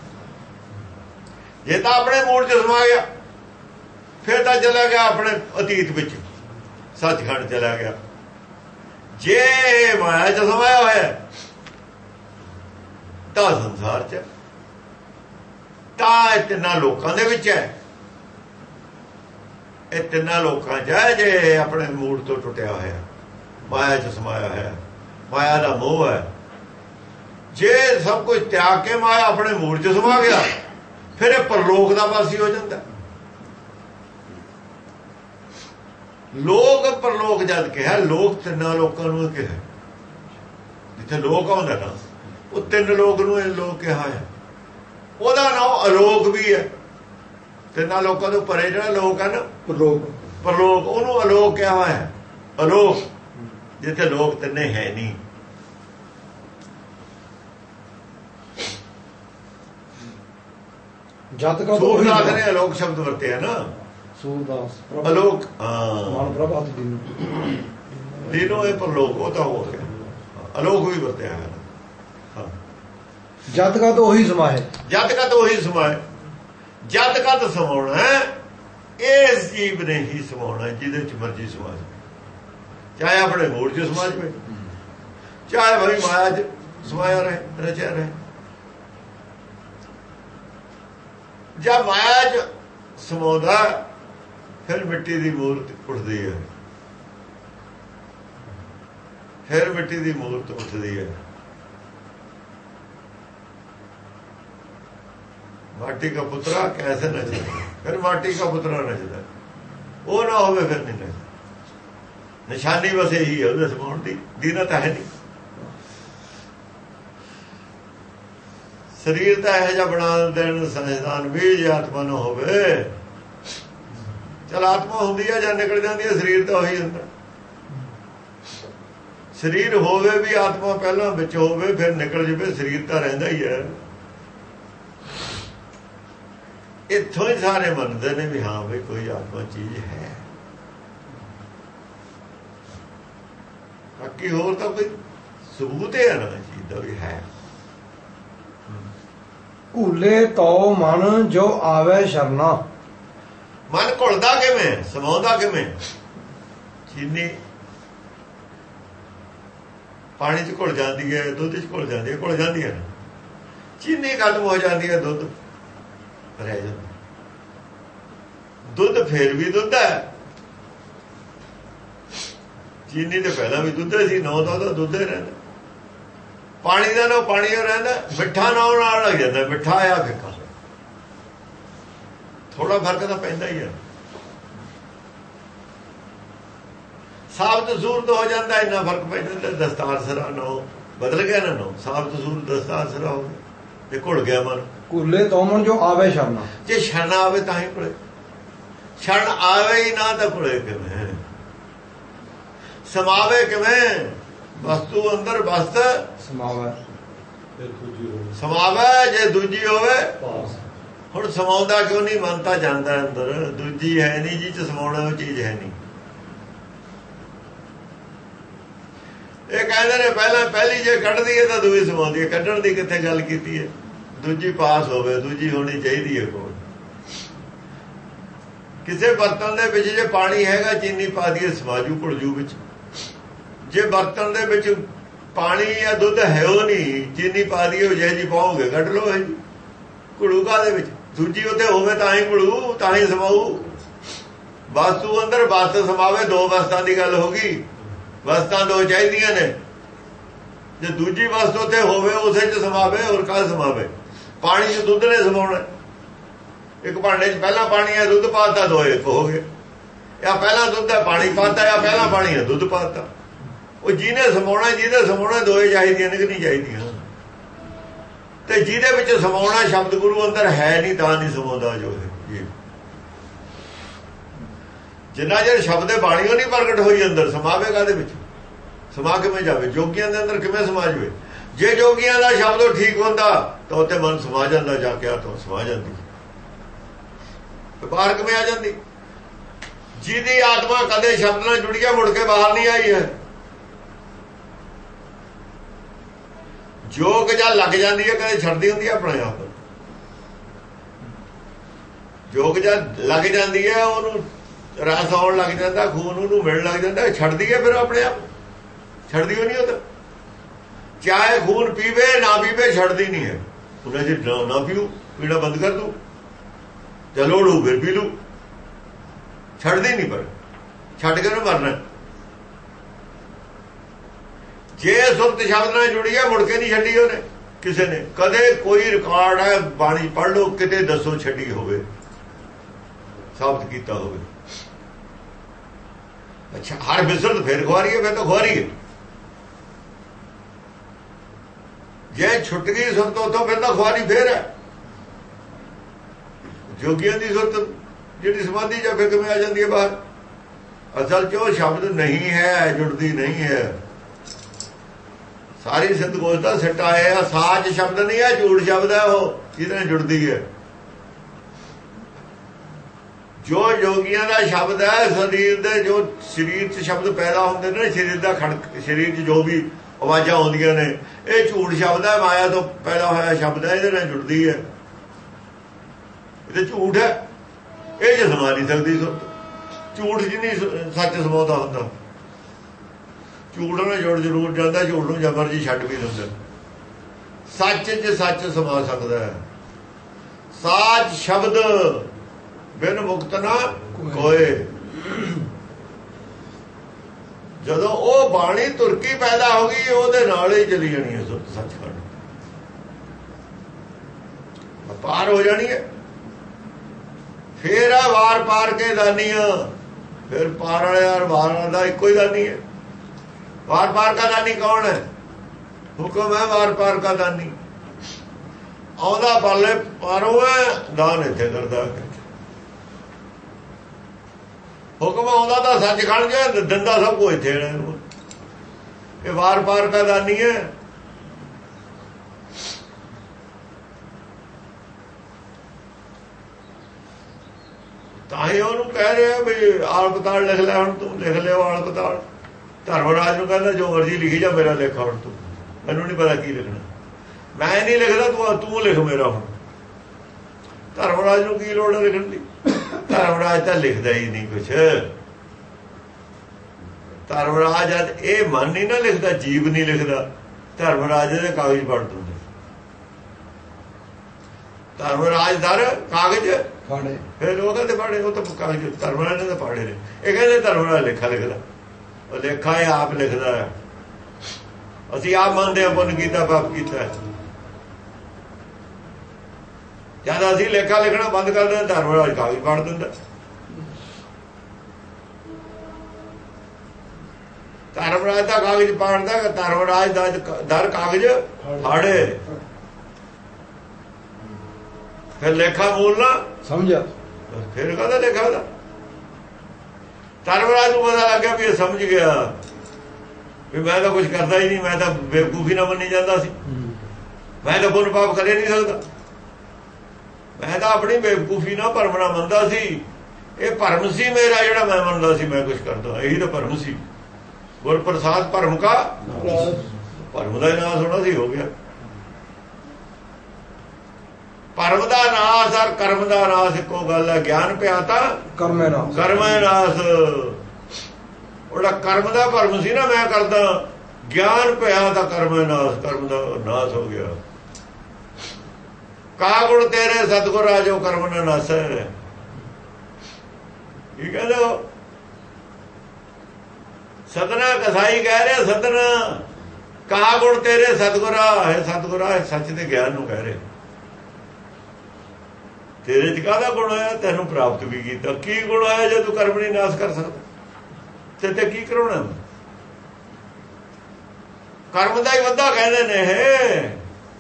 Speaker 1: ਜੇ ਤਾਂ ਆਪਣੇ ਮੂਲ ਚ ਸਮਾ ਗਿਆ, ਫਿਰ ਤਾਂ ਚਲਾ ਗਿਆ ਆਪਣੇ ਅਤੀਤ ਵਿੱਚ, ਸੱਚਖੰਡ ਚਲਾ ਗਿਆ। ਜੇ ਮਾਇਆ ਚ ਸਮਾਇਆ ਹੋਇਆ ਤਾਂ ਸੰਸਾਰ ਚ, ਤਾਂ ਇਹ ਤਿੰਨਾਂ ਲੋਕਾਂ ਦੇ ਵਿੱਚ ਹੈ। ਇਹ ਤਿੰਨਾਂ ਲੋਕਾਂ ਚ ਹੈ। ਜੇ ਆਪਣੇ ਮੂਲ ਤੋਂ ਟੁੱਟਿਆ ਹੋਇਆ, ਮਾਇਆ ਚ ਸਮਾਇਆ ਹੋਇਆ, ਮਾਇਆ ਦਾ ਮੋਹ ਹੈ। ਜੇ ਸਭ ਕੁਝ ਤਿਆਗ ਕੇ ਮਾਇਆ ਆਪਣੇ ਮੂਲ ਚ ਸਮਾ ਗਿਆ, ਫਿਰ ਇਹ ਪਰਲੋਕ ਦਾ ਵਾਸੀ ਹੋ ਜਾਂਦਾ। ਲੋਕ ਪਰਲੋਕ ਜਦ ਕਿਹਾ, ਲੋਕ ਤਿੰਨਾਂ ਲੋਕਾਂ ਨੂੰ ਕਿਹਾ। ਜਿੱਥੇ ਲੋਕ ਆਉਂਦਾ ਨਾ, ਉਹ ਤਿੰਨ ਲੋਕ ਨੂੰ ਇਹ ਲੋਕ ਕਿਹਾ ਹੈ। ਉਹਦਾ ਨਾਮ ਅਲੋਕ ਵੀ ਹੈ। ਤਿੰਨਾਂ ਲੋਕਾਂ ਤੋਂ ਪਰੇ ਜਿਹੜਾ ਲੋਕ ਹੈ ਨਾ, ਪਰਲੋਕ, ਉਹਨੂੰ ਅਲੋਕ ਕਿਹਾ ਹੋਇਆ ਹੈ। ਅਲੋਕ, ਜਿੱਥੇ ਲੋਕ ਤਿੰਨੇ ਹੈ ਨਹੀਂ।
Speaker 2: ਜਦ ਕਤ
Speaker 1: ਸੂਰਦਾਸ ਨੇ ਅਲੋਕ ਸ਼ਬਦ ਵਰਤਿਆ ਨਾ।
Speaker 2: ਸੂਰਦਾਸ
Speaker 1: ਅਲੋਕ,
Speaker 2: ਮਨ ਪ੍ਰਭਾਤ
Speaker 1: ਦਿਨੋਂ ਇਹ ਪਰਲੋਕ, ਉਹ ਤਾਂ ਹੋ ਗਿਆ। ਅਲੋਕ ਵੀ ਵਰਤਿਆ ਹੈ।
Speaker 2: ਜਦ ਕਤ ਉਹੀ ਸਮਾਏ।
Speaker 1: ਜਦ ਕਤ ਉਹੀ ਸਮਾਏ। ਜਦ ਕਤ ਸਮਾਉਣਾ ਇਸ ਜੀਵ ਨੇ ਹੀ ਸਮਾਉਣਾ, ਜਿਹਦੇ ਚ ਮਰਜੀ ਸਮਾ ਜਾਵੇ। ਚਾਹੇ ਆਪਣੇ ਮੂਲ ਚ ਸਮਾ ਜਾਵੇ, ਚਾਹੇ ਭਾਈ ਮਾਇਆ ਚ ਸਮਾਇਆ ਰਹੇ, ਰਚਿਆ ਰਹੇ। ਜਦ ਮਾਇਆ ਚ ਸਮਾਉਂਦਾ, ਫਿਰ ਮਿੱਟੀ ਦੀ ਮੂਰਤ ਉੱਠਦੀ ਹੈ। ਫਿਰ ਮਿੱਟੀ ਦੀ ਮੂਰਤ ਉੱਠਦੀ ਹੈ। माटी का पुतरा कैसे नचता, फिर माटी का पुतरा नचता। वो ना हो फिर नहीं नचता। निशानी बस यही है उसे समाउण दी, दीनत है नहीं। शरीर तो यह जा बना देन संस्थान भी जे आत्मा न होवे। चल आत्मा होंदी है ਜਾਂ निकल जाती है, शरीर तो वही ਹੁੰਦਾ। शरीर होवे भी आत्मा पहला विच होवे, फिर निकल जावे, शरीर तो रहिंदा ही है। इत्थों ही सारे मनते ने भी हाँ भाई कोई आत्मा चीज है। बाकी होर तो कोई सबूत है ना चीज का भी है।
Speaker 2: ਘੂਲੇ ਤੋ ਮਨ ਜੋ ਆਵੇ ਸ਼ਰਨਾ।
Speaker 1: ਮਨ ਘੁਲਦਾ ਕਿਵੇਂ, ਸਮਾਉਂਦਾ ਕਿਵੇਂ? ਚੀਨੀ ਪਾਣੀ 'ਚ ਘੁਲ ਜਾਂਦੀ ਹੈ, ਦੁੱਧ 'ਚ ਘੁਲ ਜਾਂਦੀ ਹੈ, ਘੁਲ ਜਾਂਦੀ ਹੈ। ਚੀਨੀ ਖਤਮ ਹੋ ਜਾਂਦੀ ਹੈ, ਦੁੱਧ ਰਹਿ ਜਾਂਦਾ। ਦੁੱਧ ਫੇਰ ਵੀ ਦੁੱਧ ਹੈ, ਚੀਨੀ ਤੇ ਪਹਿਲਾਂ ਵੀ ਦੁੱਧ ਸੀ, ਨੌ ਦਾ ਉਹਦਾ ਦੁੱਧ ਹੀ ਰਹਿੰਦਾ। ਪਾਣੀ ਦਾ ਨਾ ਪਾਣੀ ਹੋ ਰਹਿੰਦਾ, ਮਿੱਠਾ ਨਾ ਨਾਲ ਲੱਗ ਜਾਂਦਾ, ਮਿੱਠਾ ਆ ਫਿੱਕਾ, ਥੋੜਾ ਫਰਕ ਤਾਂ ਪੈਂਦਾ ਹੀ ਹੈ। ਸਾਬਤ ਸੂਰਤ ਹੋ ਜਾਂਦਾ, ਇੰਨਾ ਫਰਕ ਪੈ ਜਾਂਦਾ। ਦਸਤਾਰ ਸਿਰਾ ਨੋ ਬਦਲ ਗਿਆ ਨਾ, ਨੋ ਸਾਬਤ ਸੂਰਤ ਦਸਤਾਰ ਸਿਰਾ ਹੋ ਗਿਆ, ਤੇ ਘੁਲ ਗਿਆ ਮਨ।
Speaker 2: ਕੁੱਲੇ ਤੋਂ ਮਨ ਜੋ ਆਵੇ ਸ਼ਰਨਾ,
Speaker 1: ਜੇ ਸ਼ਰਨ ਆਵੇ ਤਾਂ ਹੀ ਘੁਲੇ, ਸ਼ਰਨ ਆਵੇ ਹੀ ਨਾ ਤਾਂ ਘੁਲੇ ਕਿਵੇਂ, ਸਮਾਵੇ ਕਿਵੇਂ? ਵਸਤੂ ਅੰਦਰ ਵਸਤ
Speaker 2: ਸਮਾਵੇ,
Speaker 1: ਸਮਾਵੇ ਜੇ ਦੂਜੀ ਹੋਵੇ। ਹੁਣ ਸਮਾਉਂਦਾ ਕਿਉਂ ਨਹੀਂ? ਮਨ ਤਾਂ ਜਾਂਦਾ ਅੰਦਰ, ਦੂਜੀ ਹੈ ਨਹੀਂ ਜੀ ਚ ਸਮਾਉਣਾ, ਉਹ ਚੀਜ਼ ਹੈ ਨਹੀਂ। ਇਹ ਕਹਿੰਦੇ ਨੇ ਪਹਿਲੀ ਜੇ ਕੱਢਦੀ ਹੈ ਤਾਂ ਦੂਜੀ ਸਮਾਉਂਦੀ ਹੈ। ਕੱਢਣ ਦੀ ਕਿੱਥੇ ਗੱਲ ਕੀਤੀ ਹੈ? ਦੂਜੀ ਪਾਸ ਹੋਵੇ, ਦੂਜੀ ਹੋਣੀ ਚਾਹੀਦੀ ਹੈ ਕੋਲ। ਕਿਸੇ ਬਰਤਨ ਦੇ ਵਿੱਚ ਜੇ ਪਾਣੀ ਹੈਗਾ, ਚੀਨੀ ਪਾ ਦਈਏ ਸਮਾਜੂ ਘੁਲਜੂ ਵਿੱਚ। ਜੇ ਬਰਤਨ ਦੇ ਵਿੱਚ ਪਾਣੀ ਜਾਂ ਦੁੱਧ ਹੈ ਉਹ ਨਹੀਂ, ਚੀਨੀ ਪਾ ਦਈਏ ਉਹ ਜਿਹੀ ਪਾਓਗੇ, ਕੱਢ ਲਓ ਹੈ ਜੀ, ਘੁਲੂਗਾ ਦੇ ਵਿੱਚ। ਦੂਜੀ ਉੱਥੇ ਹੋਵੇ ਤਾਂ ਹੀ ਘੁਲੂ, ਤਾਂ ਹੀ ਸਮਾਊ। ਵਸਤੂ ਅੰਦਰ ਵਸਤ ਸਮਾਵੇ, ਦੋ ਵਸਤਾਂ ਦੀ ਗੱਲ ਹੋ ਗਈ। ਵਸਤਾਂ ਦੋ ਚਾਹੀਦੀਆਂ ਨੇ। ਜੇ ਦੂਜੀ ਵਸਤ ਉੱਥੇ ਹੋਵੇ, ਉਸੇ ਚ ਸਮਾਵੇ, ਹੋਰ ਕਾਹ ਸਮਾਵੇ? ਪਾਣੀ ਚ ਦੁੱਧ ਨੇ ਸਮਾਉਣਾ। ਇੱਕ ਭਾਂਡੇ ਚ ਪਹਿਲਾਂ ਪਾਣੀ ਹੈ, ਦੁੱਧ ਪਾਤਾ, ਦੋਏ ਇੱਕ ਹੋ ਗਏ। ਜਾਂ ਪਹਿਲਾਂ ਦੁੱਧ ਹੈ, ਪਾਣੀ ਪਾਤਾ, ਜਾਂ ਪਹਿਲਾਂ ਪਾਣੀ ਹੈ, ਦੁੱਧ ਪਾਤਾ। ਉਹ ਜਿਹਨੇ ਸਮਾਉਣਾ, ਜਿਹਦੇ ਸਮਾਉਣਾ, ਦੋਏ ਚਾਹੀਦੀਆਂ ਨੇ ਕਿ ਨਹੀਂ ਚਾਹੀਦੀਆਂ? ਤੇ ਜਿਹਦੇ ਵਿੱਚ ਸਮਾਉਣਾ ਸ਼ਬਦ ਗੁਰੂ ਅੰਦਰ ਹੈ ਨਹੀਂ, ਤਾਂ ਨਹੀਂ ਸਮਾਉਂਦਾ ਜੋ ਹੈ। ਜਿੰਨਾ ਚਿਰ ਸ਼ਬਦ ਬਾਣੀਓ ਨਹੀਂ ਪ੍ਰਗਟ ਹੋਈ ਅੰਦਰ, ਸਮਾਵੇਗਾ ਦੇ ਵਿੱਚ। ਸਮਾ ਕਿਵੇਂ ਜਾਵੇ? ਜੋਗੀਆਂ ਦੇ ਅੰਦਰ ਕਿਵੇਂ ਸਮਾ ਜਾਵੇ? ਜੇ ਜੋਗੀਆਂ ਦਾ ਸ਼ਬਦ ਠੀਕ ਹੁੰਦਾ ਤਾਂ ਉੱਥੇ ਮਨ ਸਮਾ ਜਾਂਦਾ, ਜਾ ਕੇ ਆਤਮਾ ਸਮਾ ਜਾਂਦੀ, ਬਾਹਰ ਕਿਵੇਂ ਆ ਜਾਂਦੀ? ਜਿਹਦੀ ਆਤਮਾ ਕਦੇ ਸ਼ਬਦ ਨਾਲ ਜੁੜੀ ਹੈ, ਮੁੜ ਕੇ ਬਾਹਰ ਨਹੀਂ ਆਈ ਹੈ। ਜੋਗ ਜਾਂ ਲੱਗ ਜਾਂਦੀ ਹੈ, ਕਦੇ ਛੱਡਦੀ ਹੁੰਦੀ ਹੈ ਆਪਣੇ ਆਪ। ਜੋਗ ਜਾਂ ਲੱਗ ਜਾਂਦੀ ਹੈ, ਉਹਨੂੰ ਰਸ ਆਉਣ ਲੱਗ ਜਾਂਦਾ, ਖੂਨ ਉਹਨੂੰ ਮਿਲਣ ਲੱਗ ਜਾਂਦਾ, ਛੱਡਦੀ ਹੈ ਫਿਰ ਆਪਣੇ ਆਪ। ਛੱਡਦੀ ਹੋ ਨਹੀਂ ਉਹ ਤਾਂ, ਚਾਹੇ ਖੂਨ ਪੀਵੇ ਨਾ ਪੀਵੇ, ਛੱਡਦੀ ਨਹੀਂ ਹੈ। ਉਹਨੇ ਜੇ ਨਾ ਪੀਊ, ਪੀਣਾ ਬੰਦ ਕਰ ਦੂ, ਜਾਂ ਲੋੜੂ ਫਿਰ ਪੀ ਲੂ, ਛੱਡਦੀ ਨਹੀਂ। ਪਰ ਛੱਡ ਕੇ ਉਹਨੇ ਮਰਨਾ। ਜੇ ਸੁਰਤ ਸ਼ਬਦ ਨਾਲ ਜੁੜੀ ਹੈ, ਮੁੜ ਕੇ ਨਹੀਂ ਛੱਡੀ ਉਹਨੇ ਕਿਸੇ ਨੇ ਕਦੇ। ਕੋਈ ਰਿਕਾਰਡ ਹੈ ਬਾਣੀ ਪੜ੍ਹ ਲਓ, ਕਿਤੇ ਦੱਸੋ ਛੱਡੀ ਹੋਵੇ, ਸਾਬਤ ਕੀਤਾ ਹੋਵੇ। ਅੱਛਾ, ਹਰ ਬਿਸਰਤ ਫਿਰ ਖੁਆਰੀ ਹੈ, ਫਿਰ ਤਾਂ ਖੁਆਰੀ ਹੈ। ਜੇ ਛੁੱਟ ਗਈ ਸੁਰਤ ਉੱਥੋਂ, ਫਿਰ ਤਾਂ ਖੁਆਰੀ ਫੇਰ ਹੈ। ਜੋਗੀਆਂ ਦੀ ਸੁਰਤ ਜਿਹੜੀ ਸਮਾਧੀ ਜਾਂ ਫਿਰ ਕਿਵੇਂ ਆ ਜਾਂਦੀ ਹੈ ਬਾਹਰ? ਅਸਲ 'ਚ ਉਹ ਸ਼ਬਦ ਨਹੀਂ ਹੈ, ਜੁੜਦੀ ਨਹੀਂ ਹੈ। ਸਾਰੀ ਸਿੱਧ ਗੋਸ਼ ਦਾ ਸਿੱਟਾ ਹੈ, ਸਾਚ ਸ਼ਬਦ ਨਹੀਂ ਹੈ, ਝੂਠ ਸ਼ਬਦ ਹੈ ਉਹ, ਜਿਹਦੇ ਨਾਲ ਜੁੜਦੀ ਹੈ। ਜੋ ਜੋਗੀਆਂ ਦਾ ਸ਼ਬਦ ਹੈ, ਸਰੀਰ ਦੇ ਜੋ ਸਰੀਰ 'ਚ ਸ਼ਬਦ ਪੈਦਾ ਹੁੰਦੇ ਨੇ, ਸਰੀਰ ਦਾ ਖੜਕ, ਸਰੀਰ 'ਚ ਜੋ ਵੀ ਆਵਾਜ਼ਾਂ ਆਉਂਦੀਆਂ ਨੇ, ਇਹ ਝੂਠ ਸ਼ਬਦ ਹੈ, ਮਾਇਆ ਤੋਂ ਪੈਦਾ ਹੋਇਆ ਸ਼ਬਦ ਹੈ, ਇਹਦੇ ਨਾਲ ਜੁੜਦੀ ਹੈ। ਇਹ ਤੇ ਝੂਠ ਹੈ, ਇਹ ਜੇ ਸਮਾ ਨਹੀਂ ਸਕਦੀ ਸੁਰਤ। ਝੂਠ ਜਿੰਨੀ ਸੱਚ ਸਮਾਉਂਦਾ ਹੁੰਦਾ, ਝੂਠ ਨਾਲ ਜੁੜ ਜ਼ਰੂਰ ਜਾਂਦਾ, ਝੂਠ ਨੂੰ ਜਬਰ ਜੀ ਛੱਡ ਵੀ ਦਿੰਦਾ। ਸੱਚ 'ਚ ਸੱਚ ਸਮਾ ਸਕਦਾ ਹੈ। ਸਾਚ ਸ਼ਬਦ ਬਿਨ ਮੁਕਤ ਨਾ ਕੋਏ। ਜਦੋਂ ਉਹ ਬਾਣੀ ਤੁਰਕੀ ਪੈਦਾ ਹੋ ਗਈ, ਉਹਦੇ ਨਾਲ ਹੀ ਚਲੀ ਜਾਣੀ ਹੈ ਸੁਰਤ ਸੱਚਖੰਡ, ਪਾਰ ਹੋ ਜਾਣੀ ਹੈ। ਫੇਰ ਆ ਵਾਰ ਪਾਰ ਕੇ ਦਾਨੀਆਂ, ਫਿਰ ਪਾਰ ਵਾਲੇ ਯਾਰ ਵਾਰ ਵਾਲਾ ਦਾ ਇੱਕੋ ਹੀ ਦਾਨੀ ਹੈ। ਵਾਰ ਪਾਰ ਕਾ ਦਾਨੀ ਕੌਣ ਹੈ? ਹੁਕਮ ਹੈ ਵਾਰ ਪਾਰ ਕਾ ਦਾਨੀ। ਆਉਂਦਾ ਪਾਲੇ ਪਾਰੋਂ ਹੈ, ਦਾਨ ਇੱਥੇ ਕਰਦਾ। ਹੁਕਮ ਆਉਂਦਾ ਤਾਂ ਸੱਚਖੰਡ ਜੇ, ਦਿੰਦਾ ਸਭ ਕੁਝ ਇੱਥੇ। ਇਹ ਵਾਰ ਪਾਰ ਕਾ ਦਾਨੀ ਹੈ। ਤਾਂ ਹੀ ਉਹਨੂੰ ਕਹਿ ਰਿਹਾ ਵੀ ਆਲ ਪਤਾਲ ਲਿਖ ਲੈ, ਹੁਣ ਤੂੰ ਲਿਖ ਲਿਓ ਆਲ ਪਤਾਲ। ਧਰਮਰਾਜ ਨੂੰ ਕਹਿੰਦਾ ਜੋ ਮਰਜ਼ੀ ਲਿਖੀ ਜਾ, ਮੇਰਾ ਲੇਖਾ ਹੁਣ ਤੂੰ, ਮੈਨੂੰ ਨਹੀਂ ਪਤਾ ਕੀ ਲਿਖਣਾ, ਮੈਂ ਨਹੀਂ ਲਿਖਦਾ, ਤੂੰ ਲਿਖ ਮੇਰਾ। ਹੁਣ ਧਰਮਰਾਜ ਨੂੰ ਕੀ ਲੋੜ ਹੈ ਲਿਖਣ ਦੀ? ਧਰਮਰਾਜ ਤਾਂ ਲਿਖਦਾ ਹੀ ਨਹੀਂ ਕੁਛ। ਧਰਮਰਾਜ ਇਹ ਮਨ ਨਹੀਂ ਨਾ ਲਿਖਦਾ, ਜੀਵ ਨਹੀਂ ਲਿਖਦਾ। ਧਰਮਰਾਜ ਦੇ ਕਾਗਜ਼ ਪੜ੍ਹ ਦਿੰਦੇ। ਧਰਮਰਾਜ ਦਰ ਕਾਗਜ਼
Speaker 2: ਫਾੜੇ,
Speaker 1: ਫਿਰ ਲੋਕਾਂ ਦੇ ਫਾੜੇ, ਉਹ ਤਾਂ ਕਾਗਜ਼ ਧਰਮਰਾਜ ਨੇ ਤਾਂ ਫਾੜੇ ਨੇ। ਇਹ ਕਹਿੰਦੇ ਧਰਮਰਾਜ ਲੇਖਾ ਲਿਖਦਾ। ਉਹ ਲੇਖਾ ਇਹ ਆਪ ਲਿਖਦਾ ਹੈ। ਅਸੀਂ ਆਪ ਮੰਨਦੇ ਹਾਂ ਪੁੰਨ ਕੀਤਾ ਪਾਪ ਕੀਤਾ। ਜਦ ਅਸੀਂ ਲੇਖਾ ਲਿਖਣਾ ਬੰਦ ਕਰ ਦਿੰਦੇ ਧਰਮਰਾਜ ਕਾਗਜ਼ ਪਾੜ ਦਿੰਦਾ। ਧਰਮਰਾਜ ਦਾ ਕਾਗਜ਼ ਪਾੜਦਾ, ਧਰਮਰਾਜ ਦਾ ਦਰ ਕਾਗਜ਼ ਫਾੜੇ। ਫਿਰ ਲੇਖਾ ਮੂਲ ਨਾ
Speaker 2: ਸਮਝਿਆ,
Speaker 1: ਫਿਰ ਕਹਦਾ ਲੇਖਾ ਦਾ। ਧਰਮਰਾਜ ਨੂੰ ਪਤਾ ਲੱਗ ਗਿਆ ਵੀ ਇਹ ਸਮਝ ਗਿਆ ਵੀ ਮੈਂ ਤਾਂ ਕੁਝ ਕਰਦਾ ਹੀ ਨਹੀਂ, ਮੈਂ ਤਾਂ ਬੇਵਕੂਫੀ ਨਾ ਮੰਨੀ ਜਾਂਦਾ ਸੀ, ਮੈਂ ਤਾਂ ਪੁੰਨ ਪਾਪ ਕਰੇ ਨਹੀਂ ਸਕਦਾ, ਮੈਂ ਤਾਂ ਆਪਣੀ ਬੇਵਕੂਫੀ ਨਾਲ ਭਰਮ ਨਾ ਮੰਨਦਾ ਸੀ। ਇਹ ਭਰਮ ਸੀ ਮੇਰਾ ਜਿਹੜਾ ਮੈਂ ਮੰਨਦਾ ਸੀ ਮੈਂ ਕੁਝ ਕਰਦਾ, ਇਹੀ ਤਾਂ ਭਰਮ ਸੀ। ਗੁਰ ਪ੍ਰਸਾਦ ਭਰਮ ਕਾ ਭਰਮ ਦਾ ਨਾਸ ਹੋਣਾ ਸੀ, ਹੋ ਗਿਆ। ਭਰਮ ਦਾ ਨਾਸ ਔਰ ਕਰਮ ਦਾ ਨਾਸ ਇੱਕੋ ਗੱਲ ਹੈ। ਗਿਆਨ ਪਿਆ ਤਾਂ
Speaker 2: ਕਰਮੇ ਨਾਸ,
Speaker 1: ਕਰਮੇ ਨਾਸ। ਉਹਦਾ ਕਰਮ ਦਾ ਭਰਮ ਸੀ ਨਾ ਮੈਂ ਕਰਦਾ, ਗਿਆਨ ਪਿਆ ਤਾਂ ਕਰਮੇ ਨਾਸ, ਕਰਮ ਦਾ ਨਾਸ ਹੋ ਗਿਆ। ਕਾ ਗੁਣ ਤੇਰੇ ਸਤਿਗੁਰ ਆਜੋ ਕਰਮ ਨਾ ਨਾਸੈ। ਕੀ ਕਹਿੰਦੇ ਸਤਨਾ ਕਸਾਈ ਕਹਿ ਰਿਹਾ, ਸਤਨਾ ਕਾ ਗੁਣ ਤੇਰੇ ਸਤਿਗੁਰਾ ਹੈ। ਸਤਿਗੁਰਾ ਸੱਚ ਦੇ ਗਿਆਨ ਨੂੰ ਕਹਿ ਰਹੇ। ਤੇਰੇ ਚ ਕਾਹਦਾ ਗੁਣ ਆਇਆ? ਤੈਨੂੰ ਪ੍ਰਾਪਤ ਵੀ ਕੀਤਾ। ਕੀ ਗੁਣ ਆਇਆ ਜੇ ਤੂੰ ਕਰਮ ਨਹੀਂ ਨਾਸ ਕਰ ਸਕਦਾ? ਤੇ ਕੀ ਕਰਾਉਣਾ? ਕਰਮ ਦਾ ਹੀ ਵਾਧਾ ਕਹਿੰਦੇ ਨੇ।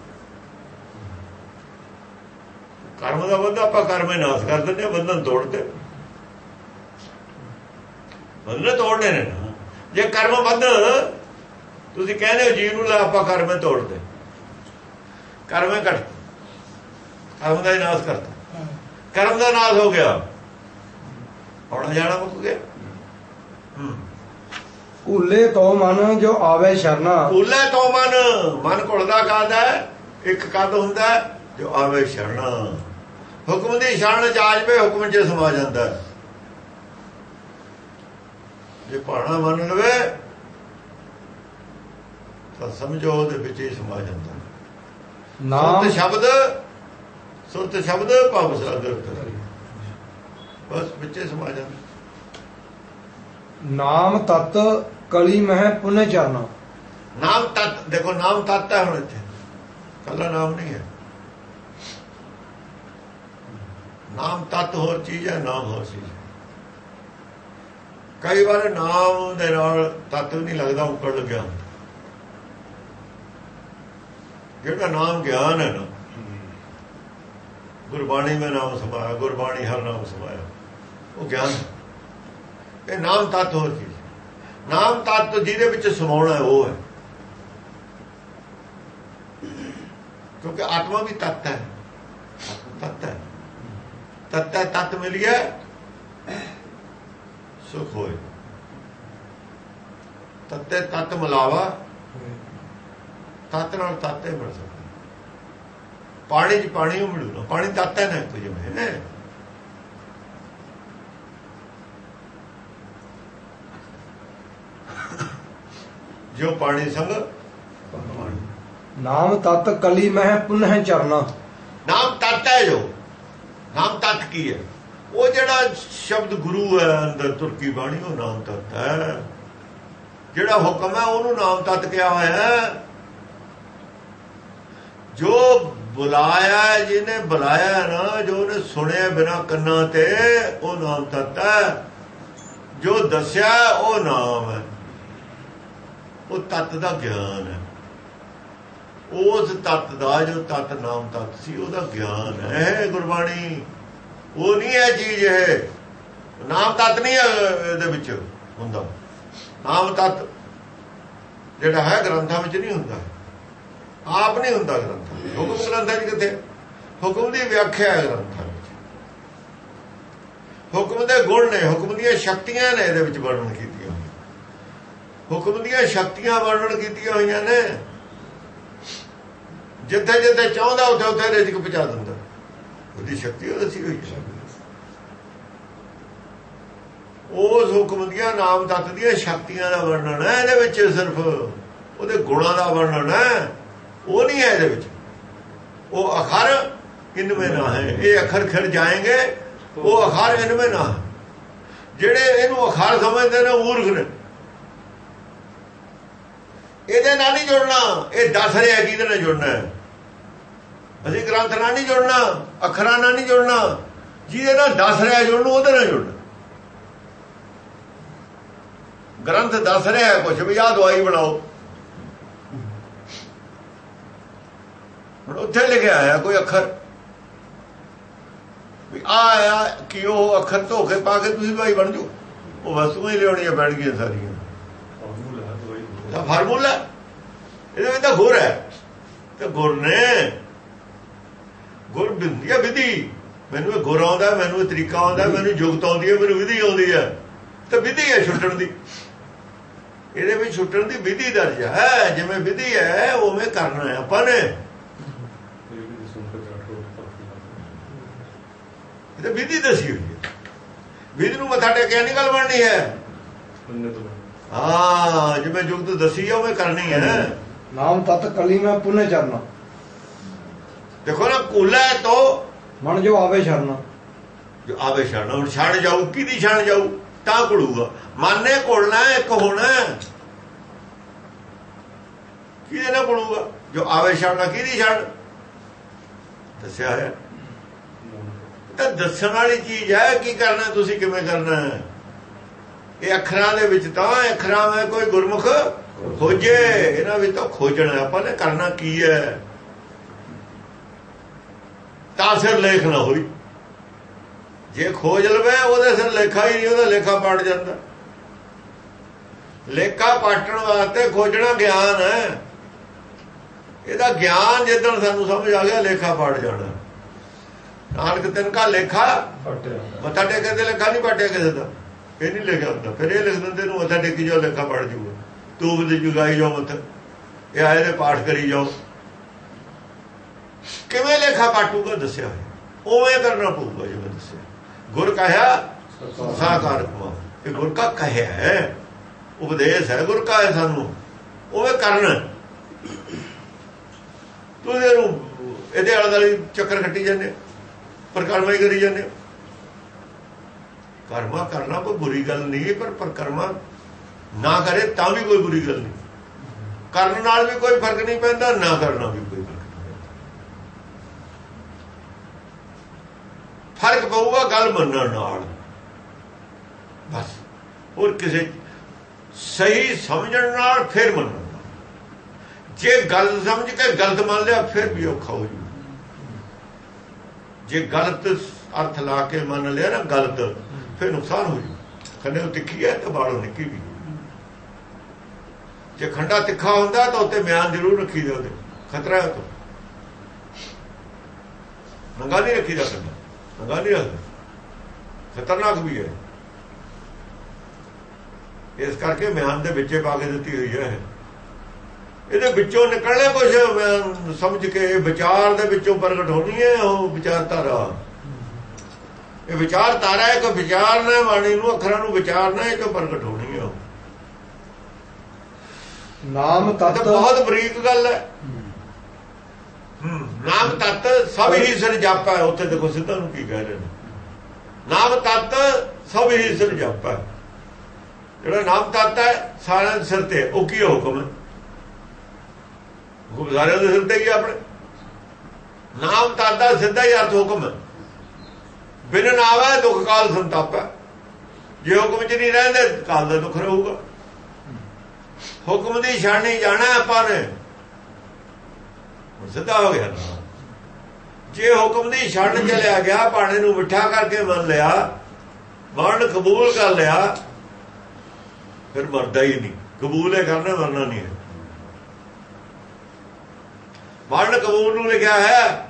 Speaker 1: ਕਰਮ ਦਾ ਵਾਧਾ ਆਪਾਂ ਕਰਮੇ ਨਾਸ ਕਰ ਦਿੰਦੇ ਹਾਂ, ਬੰਧਨ ਤੋੜਦੇ। ਬੰਧਨ ਤੋੜਨੇ ਨੇ ਨਾ। ਜੇ ਕਰਮ ਵੱਧ ਤੁਸੀਂ ਕਹਿੰਦੇ ਹੋ ਜੀਵ ਨੂੰ ਲਾ ਆਪਾਂ ਕਰਮੇ ਤੋੜਦੇ, ਕਰਮੇ ਘਟ, ਕਰਮ ਦਾ ਹੀ ਨਾਸ ਕਰਤਾ। ਕਰਮ ਦਾ ਨਾਸ ਹੋ ਗਿਆ, ਆਉਣਾ ਜਾਣਾ ਮੁੱਕ ਗਿਆ।
Speaker 2: ਭੁੱਲੇ ਤੋਂ ਮਨ ਜੋ ਆਵੇ ਸ਼ਰਨਾ।
Speaker 1: ਭੁੱਲੇ ਤੋਂ ਮਨ ਘੁਲਦਾ ਕਦ ਹੈ? ਇੱਕ ਕਦ ਹੁੰਦਾ ਜੋ ਆਵੇ ਸ਼ਰਨਾ। ਹੁਕਮ ਦੀ ਸ਼ਰਨ ਚ ਆ ਜਾਵੇ, ਹੁਕਮ ਚ ਸਮਾ ਜਾਂਦਾ। ਜੇ ਭਾਣਾ ਮੰਨ ਲਵੇ ਤਾਂ ਸਮਝੋ ਉਹਦੇ ਵਿੱਚ ਹੀ ਸਮਾ ਜਾਂਦਾ। ਨਾਮ ਸ਼ਬਦ, ਸੁਰਤ ਸ਼ਬਦ ਭਵ ਸਾਗਰ ਤਰੀ, ਬਸ ਵਿੱਚੇ ਸਮਾ ਜਾਂਦਾ।
Speaker 2: ਨਾਮ ਤਤ ਕਲੀ ਮਹਿ ਪੁਨਿ ਚਰਨਾ।
Speaker 1: ਨਾਮ ਤਤ, ਦੇਖੋ ਨਾਮ ਤਤ ਹੈ। ਹੁਣ ਇੱਥੇ ਕੱਲਾ ਨਾਮ ਨਹੀਂ ਹੈ। ਨਾਮ ਤਤ ਹੋਰ ਚੀਜ਼ ਹੈ, ਨਾਮ ਹੋਰ ਚੀਜ਼ ਹੈ। ਕਈ ਵਾਰ ਨਾਮ ਦੇ ਨਾਲ ਤਤ ਨਹੀਂ ਲੱਗਦਾ, ਉੱਕੜ ਲੱਗਿਆ। ਜਿਹੜਾ ਨਾਮ ਗਿਆਨ ਹੈ ਨਾ, ਗੁਰਬਾਣੀ ਮੈਂ ਨਾਮ ਸਮਾਇਆ, ਗੁਰਬਾਣੀ ਹਰ ਨਾਮ ਸਮਾਇਆ, ਉਹ ਗਿਆਨ। ਇਹ ਨਾਮ ਤਤ ਹੋਰ ਚੀਜ਼। ਨਾਮ ਤਤ ਜਿਹਦੇ ਵਿੱਚ ਸਮਾਉਣਾ ਉਹ ਹੈ। ਕਿਉਂਕਿ ਆਤਮਾ ਵੀ ਤਤ ਹੈ, ਤਤ ਹੈ, ਤਤ ਹੈ। ਤਤ ਮਿਲ ਗਿਆ ਸੁਖ ਹੋਏ। ਤਤੇ ਤਤ ਮਿਲਾਵਾ, ਤਤ ਨਾਲ ਤਾਤੇ ਮਿਲ ਸਕਦਾ। ਪਾਣੀ ਚ ਪਾਣੀ ਉਹ ਮਿਲੂਗਾ, ਪਾਣੀ ਤਤ ਹੈ ਨਾ ਕੁਝ ਜਿਵੇਂ। ਜੋ ਪਾਣੀ ਸੰਗ
Speaker 2: ਨਾਮ ਤਤ ਕਲੀ ਮਹਿ ਪੁਨਿ ਚਰਨਾ।
Speaker 1: ਨਾਮ ਤਤ ਹੈ। ਜੋ ਨਾਮ ਤਤ ਕੀ ਹੈ? ਉਹ ਜਿਹੜਾ ਸ਼ਬਦ ਗੁਰੂ ਹੈ ਅੰਦਰ ਤੁਰਕੀ ਬਾਣੀ, ਉਹ ਨਾਮ ਤਤ ਹੈ। ਜਿਹੜਾ ਹੁਕਮ ਹੈ ਉਹਨੂੰ ਨਾਮ ਤਤ ਕਿਹਾ ਹੋਇਆ ਹੈ। ਜੋ ਬੁਲਾਇਆ, ਜਿਹਨੇ ਬੁਲਾਇਆ ਨਾ, ਜੋ ਉਹਨੇ ਸੁਣਿਆ ਬਿਨਾਂ ਕੰਨਾਂ ਤੇ, ਉਹ ਨਾਮ ਤਤ ਹੈ। ਜੋ ਦੱਸਿਆ ਉਹ ਨਾਮ ਹੈ। ਉਹ ਤਤ ਦਾ ਗਿਆਨ ਹੈ। ਉਸ ਤਤ ਦਾ, ਜੋ ਤਤ ਨਾਮ ਤਤ ਸੀ, ਉਹਦਾ ਗਿਆਨ ਹੈ ਗੁਰਬਾਣੀ। ਉਹ ਨਹੀਂ ਹੈ ਚੀਜ਼। ਇਹ ਨਾਮ ਤਤ ਨਹੀਂ ਹੈ ਇਹਦੇ ਵਿੱਚ ਹੁੰਦਾ। ਨਾਮ ਤਤ ਜਿਹੜਾ ਹੈ ਗ੍ਰੰਥਾਂ ਵਿੱਚ ਨਹੀਂ ਹੁੰਦਾ, ਆਪ ਨਹੀਂ ਹੁੰਦਾ ਗ੍ਰੰਥਾਂ। ਹੁਕਮ ਗ੍ਰੰਥਾਂ 'ਚ ਕਿੱਥੇ? ਹੁਕਮ ਦੀ ਵਿਆਖਿਆ ਹੈ ਗ੍ਰੰਥਾਂ ਵਿੱਚ। ਹੁਕਮ ਦੇ ਗੁਣ ਨੇ, ਹੁਕਮ ਦੀਆਂ ਸ਼ਕਤੀਆਂ ਨੇ ਇਹਦੇ ਵਿੱਚ ਵਰਣਨ ਕੀਤੀਆਂ। ਹੁਕਮ ਦੀਆਂ ਸ਼ਕਤੀਆਂ ਵਰਣਨ ਕੀਤੀਆਂ ਹੋਈਆਂ ਨੇ। ਜਿੱਥੇ ਜਿੱਥੇ ਚਾਹੁੰਦਾ ਉੱਥੇ ਉੱਥੇ ਰਿਜ਼ਕ ਪਹੁੰਚਾ ਦਿੰਦਾ। ਉਹਦੀ ਸ਼ਕਤੀ ਉਹ ਦੱਸੀ ਹੋਈ ਹੈ। ਉਸ ਹੁਕਮ ਦੀਆਂ ਨਾਮ ਤੱਤ ਦੀਆਂ ਸ਼ਕਤੀਆਂ ਦਾ ਵਰਣਨ ਹੈ ਇਹਦੇ ਵਿੱਚ। ਸਿਰਫ ਉਹਦੇ ਗੁਣਾਂ ਦਾ ਵਰਣਨ ਹੈ, ਉਹ ਨਹੀਂ ਹੈ ਇਹਦੇ ਵਿੱਚ। ਉਹ ਅਖਰ ਇਨਵੇਂ ਨਾ ਹੈ। ਇਹ ਅਖਰ ਖਿੜ ਜਾਏਂਗੇ, ਉਹ ਅਖਰ ਇਨਵੇਂ ਨਾ ਹੈ। ਜਿਹੜੇ ਇਹਨੂੰ ਅਖਰ ਸਮਝਦੇ ਨੇ ਮੂਰਖ ਨੇ। ਇਹਦੇ ਨਾਲ ਨਹੀਂ ਜੁੜਨਾ। ਇਹ ਦੱਸ ਰਿਹਾ ਕਿਹਦੇ ਨਾਲ ਜੁੜਨਾ ਹੈ। ਅਸੀਂ ਗ੍ਰੰਥ ਨਾਲ ਨਹੀਂ ਜੁੜਨਾ, ਅੱਖਰਾਂ ਨਾਲ ਨਹੀਂ ਜੁੜਨਾ। ਜਿਹਦੇ ਨਾਲ ਦੱਸ ਰਿਹਾ ਜੁੜਨਾ ਉਹਦੇ ਨਾਲ ਜੁੜਨਾ। ਗ੍ਰੰਥ ਦੱਸ ਰਿਹਾ ਕੁਛ ਵੀ ਆਹ ਦਵਾਈ ਬਣਾਓ, ਹੁਣ ਉੱਥੇ ਲਿਖਿਆ ਆਇਆ ਕੋਈ ਅੱਖਰ ਵੀ ਆਇਆ ਕਿ ਉਹ ਅੱਖਰ ਧੋ ਕੇ ਪਾ ਕੇ ਤੁਸੀਂ ਦਵਾਈ ਬਣ ਜਾਓ। ਉਹ ਵਸਤੂਆਂ ਹੀ ਲਿਆਉਣੀਆਂ ਪੈਣਗੀਆਂ ਸਾਰੀਆਂ। ਫਾਰਮੂਲਾ ਇਹਦੇ ਵਿੱਚ ਤਾਂ ਗੁਰ ਹੈ। ਤੇ ਗੁਰ ਨੇ ਗੁਰ ਬਿੰਦੀ ਵਿਧੀ। ਮੈਨੂੰ ਇਹ ਗੁਰ ਆਉਂਦਾ, ਮੈਨੂੰ ਇਹ ਤਰੀਕਾ ਆਉਂਦਾ, ਮੈਨੂੰ ਜੁਗਤ ਆਉਂਦੀ ਹੈ, ਮੈਨੂੰ ਵਿਧੀ ਆਉਂਦੀ ਹੈ। ਤੇ ਵਿਧੀ ਹੈ ਛੁੱਟਣ ਦੀ। ਇਹਦੇ ਵਿੱਚ ਛੁੱਟਣ ਦੀ ਵਿਧੀ ਦਰਜ ਹੈ। ਜਿਵੇਂ ਵਿਧੀ ਹੈ ਉਵੇਂ ਕਰਨਾ ਹੈ ਆਪਾਂ ਨੇ। ਇਹ ਤਾਂ ਵਿਧੀ ਦੱਸੀ ਹੋਈ ਹੈ। ਵਿਧੀ ਨੂੰ ਮੱਥਾ ਟੇਕਿਆ ਨਹੀਂ ਗੱਲ ਬਣਨੀ ਹੈ। ਹਾਂ, ਜਿਵੇਂ ਜੁਗਤ ਦੱਸੀ ਹੈ ਉਵੇਂ ਕਰਨੀ ਹੈ।
Speaker 2: ਨਾਮ ਤਤ ਕਲੀ ਮੈਂ ਪੁਨਿ ਚਰਨਾ।
Speaker 1: ਦੇਖੋ ਨਾ, ਕੂਲਾ ਤੋਂ
Speaker 2: ਮਨ ਜੋ ਆਵੇ ਸ਼ਰਨ।
Speaker 1: ਜੋ ਆਵੇ ਸ਼ਰਨ। ਹੁਣ ਛੱਡ ਜਾਊ, ਕਿਹਦੀ ਛੱਡ ਜਾਊ ਤਾਂ ਘੁਲੂਗਾ। ਮਨ ਨੇ ਘੁਲਣਾ, ਇੱਕ ਹੋਣਾ। ਕਿਹਦੇ ਨਾਲ ਘੁਲੂਗਾ? ਜੋ ਆਵੇ ਸ਼ਰਨ। ਕਿਹਦੀ ਛੱਡ ਦੱਸਿਆ ਹੈ। ਤਾਂ ਦੱਸਣ ਵਾਲੀ ਚੀਜ਼ ਹੈ। ਕੀ ਕਰਨਾ ਤੁਸੀਂ, ਕਿਵੇਂ ਕਰਨਾ ਹੈ। ਇਹ ਅੱਖਰਾਂ ਦੇ ਵਿੱਚ ਤਾਂ ਅੱਖਰਾਂ ਵਿੱਚ ਕੋਈ ਗੁਰਮੁਖ ਖੋਜੇ। ਇਹਨਾਂ ਵਿੱਚ ਤਾਂ ਖੋਜਣਾ ਆਪਾਂ ਨੇ। ਕਰਨਾ ਕੀ ਹੈ ਤਾਂ ਸਿਰ ਲੇਖ ਨਾ ਹੋਈ। ਜੇ ਖੋਜ ਲਵੇ ਉਹਦੇ ਸਿਰ ਲੇਖਾ ਹੀ ਨਹੀਂ, ਉਹਦਾ ਲੇਖਾ ਪਾਟ ਜਾਂਦਾ। ਲੇਖਾ ਪਾਟਣ ਵਾਸਤੇ ਖੋਜਣਾ ਗਿਆਨ ਹੈ। ਇਹਦਾ ਗਿਆਨ ਜਿੱਦਣ ਸਾਨੂੰ ਸਮਝ ਆ ਗਿਆ ਲੇਖਾ ਪਾਟ ਜਾਣਾ। ਨਾਨਕ ਤਿਨਕਾ ਲੇਖਾ ਮੱਥਾ ਟੇਕੇ ਦੇ ਲੇਖਾ ਨਹੀਂ ਪਾਟਿਆ ਕਿਸੇ ਦਾ। ਇਹ ਨਹੀਂ ਲਿਖਿਆ ਹੁੰਦਾ। ਫਿਰ ਇਹ ਲਿਖ ਦਿੰਦੇ ਨੂੰ ਮੱਥਾ ਟੇਕੀ ਜਾਓ ਲੇਖਾ ਪੜ ਜੂਗਾ। ਧੂਪ ਦੀ ਜਗਾਈ ਜਾਓ ਮੱਥਾ, ਇਹ ਆਏ ਦੇ ਪਾਠ ਕਰੀ ਜਾਓ। ਕਿਵੇਂ ਲੇਖਾ ਪਾਟੂਗਾ ਦੱਸਿਆ ਹੋਇਆ। ਉਵੇਂ ਕਰਨਾ ਪਊਗਾ ਜਿਵੇਂ ਦੱਸਿਆ। ਗੁਰ ਕਹਿਆ ਸਾਕਾਰ ਕਮਾ। ਇਹ ਗੁਰ ਕਾ ਕਹਿਆ ਹੈ, ਉਪਦੇਸ਼ ਹੈ ਗੁਰ ਕਾ ਹੈ ਸਾਨੂੰ। ਉਵੇਂ ਕਰਨਾ। ਤੁਸੀਂ ਇਹਨੂੰ ਇਹਦੇ ਆਲੇ ਦੁਆਲੇ ਚੱਕਰ ਕੱਟੀ ਜਾਂਦੇ, ਪਰਿਕਰਮਾ ਹੀ ਕਰੀ ਜਾਂਦੇ। ਕਰਮਾ ਕਰਨਾ ਕੋਈ ਬੁਰੀ ਗੱਲ ਨਹੀਂ, ਪਰ ਪਰਿਕਰਮਾ ਨਾ ਕਰੇ ਤਾਂ ਵੀ ਕੋਈ ਬੁਰੀ ਗੱਲ ਨਹੀਂ। ਕਰਨ ਨਾਲ ਵੀ ਕੋਈ ਫਰਕ ਨਹੀਂ ਪੈਂਦਾ, ਨਾ ਕਰਨਾ ਵੀ ਕੋਈ ਫਰਕ ਨਹੀਂ ਪੈਂਦਾ। ਫਰਕ ਪਊਗਾ ਗੱਲ ਮੰਨਣ ਨਾਲ ਬਸ। ਹੋਰ ਕਿਸੇ ਸਹੀ ਸਮਝਣ ਨਾਲ ਫਿਰ ਮੰਨਣ ਨਾਲ। ਜੇ ਗੱਲ ਸਮਝ ਕੇ ਗਲਤ ਮੰਨ ਲਿਆ ਫਿਰ ਵੀ ਔਖਾ ਹੋ ਜੂ। ਜੇ ਗਲਤ ਅਰਥ ਲਾ ਕੇ ਮੰਨ ਲਿਆ ਨਾ ਗਲਤ, ਫਿਰ ਨੁਕਸਾਨ ਹੋ ਜੂ। ਖੰਡੇ ਨੂੰ ਤਿੱਖੀ ਹੈ ਤਾਂ ਬਾਲੋਂ ਨਿੱਕੀ ਵੀ। ਜੇ ਖੰਡਾ ਤਿੱਖਾ ਹੁੰਦਾ ਤਾਂ ਉੱਤੇ ਮਿਆਨ ਜ਼ਰੂਰ ਰੱਖੀ ਦਾ। ਉਹਦੇ ਖਤਰਾ ਹੈ। ਤੋਂ ਨੰਗਾ ਨਹੀਂ ਰੱਖੀ ਦਾ। ਖੰਡਾ ਨੰਗਾ ਨਹੀਂ ਰੱਖਦਾ, ਖਤਰਨਾਕ ਵੀ ਹੈ। ਇਸ ਕਰਕੇ ਮਿਆਨ ਦੇ ਵਿੱਚੇ ਪਾ ਕੇ ਦਿੱਤੀ ਹੋਈ ਹੈ। ਇਹਦੇ ਵਿੱਚੋਂ ਨਿਕਲਣੇ ਕੁਛ ਸਮਝ ਕੇ ਵਿਚਾਰ ਦੇ ਵਿੱਚੋਂ ਪ੍ਰਗਟ ਹੋਣੀ ਹੈ। ਉਹ ਵਿਚਾਰਧਾਰਾ, ਇਹ ਵਿਚਾਰਧਾਰਾ ਹੈ। ਕੋਈ ਵਿਚਾਰਨਾ ਬਾਣੀ ਨੂੰ, ਅੱਖਰਾਂ ਨੂੰ ਵਿਚਾਰਨਾ, ਇਹ ਚੋਂ ਪ੍ਰਗਟ ਹੋਣੀ ਹੈ।
Speaker 2: ਨਾਮ ਤਤ
Speaker 1: ਬਹੁਤ ਬਰੀਕ ਗੱਲ ਹੈ। ਨਾਮ ਤਤ ਸਭ ਹੀ ਸਿਰ ਜਾਪਾ ਹੈ। ਉੱਥੇ ਦੇਖੋ ਸਿੱਧਾ ਨੂੰ ਕੀ ਕਹਿ ਰਹੇ ਨੇ। ਨਾਮ ਤਤ ਸਭ ਹੀ ਸਿਰ ਜਾਪਾ। ਜਿਹੜਾ ਨਾਮ ਤਤ ਹੈ ਸਾਰਿਆਂ ਦੇ ਸਿਰ ਤੇ। ਉਹ ਕੀ ਹੁਕਮ ਹੈ? ਹੁਕਮ ਸਾਰਿਆਂ ਦੇ ਸਿਰ ਤੇ ਹੀ ਆਪਣੇ। ਨਾਮ ਤਤ ਦਾ ਸਿੱਧਾ ਹੀ ਅਰਥ ਹੁਕਮ ਹੈ। ਬਿਨ ਨਾਵੇ ਦੁੱਖ ਕਾਲ ਸੰਤਾਪੈ। ਜੇ ਹੁਕਮ ਚ ਨਹੀਂ ਰਹਿੰਦੇ ਕਾਲ ਦਾ ਦੁੱਖ ਰਹੂਗਾ। ਹੁਕਮ ਦੀ ਛਾਣ ਨਹੀਂ ਜਾਣਾ ਆਪਾਂ ਨੇ। ਸਿੱਧਾ ਹੋ ਗਿਆ ਨਾ। ਜੇ ਹੁਕਮ ਦੀ ਛਾਣ ਚਲਿਆ ਗਿਆ, ਬਾਣੇ ਨੂੰ ਮਿੱਠਾ ਕਰਕੇ ਮੰਨ ਲਿਆ, ਵਰਣ ਕਬੂਲ ਕਰ ਲਿਆ, ਫਿਰ ਮਰਦਾ ਹੀ ਨਹੀਂ। ਕਬੂਲ ਹੈ ਕਰਨਾ, ਮਰਨਾ ਨਹੀਂ ਹੈ। ਵਰਣ ਕਬੂਲ ਨੂੰ ਲਿਖਿਆ ਹੈ।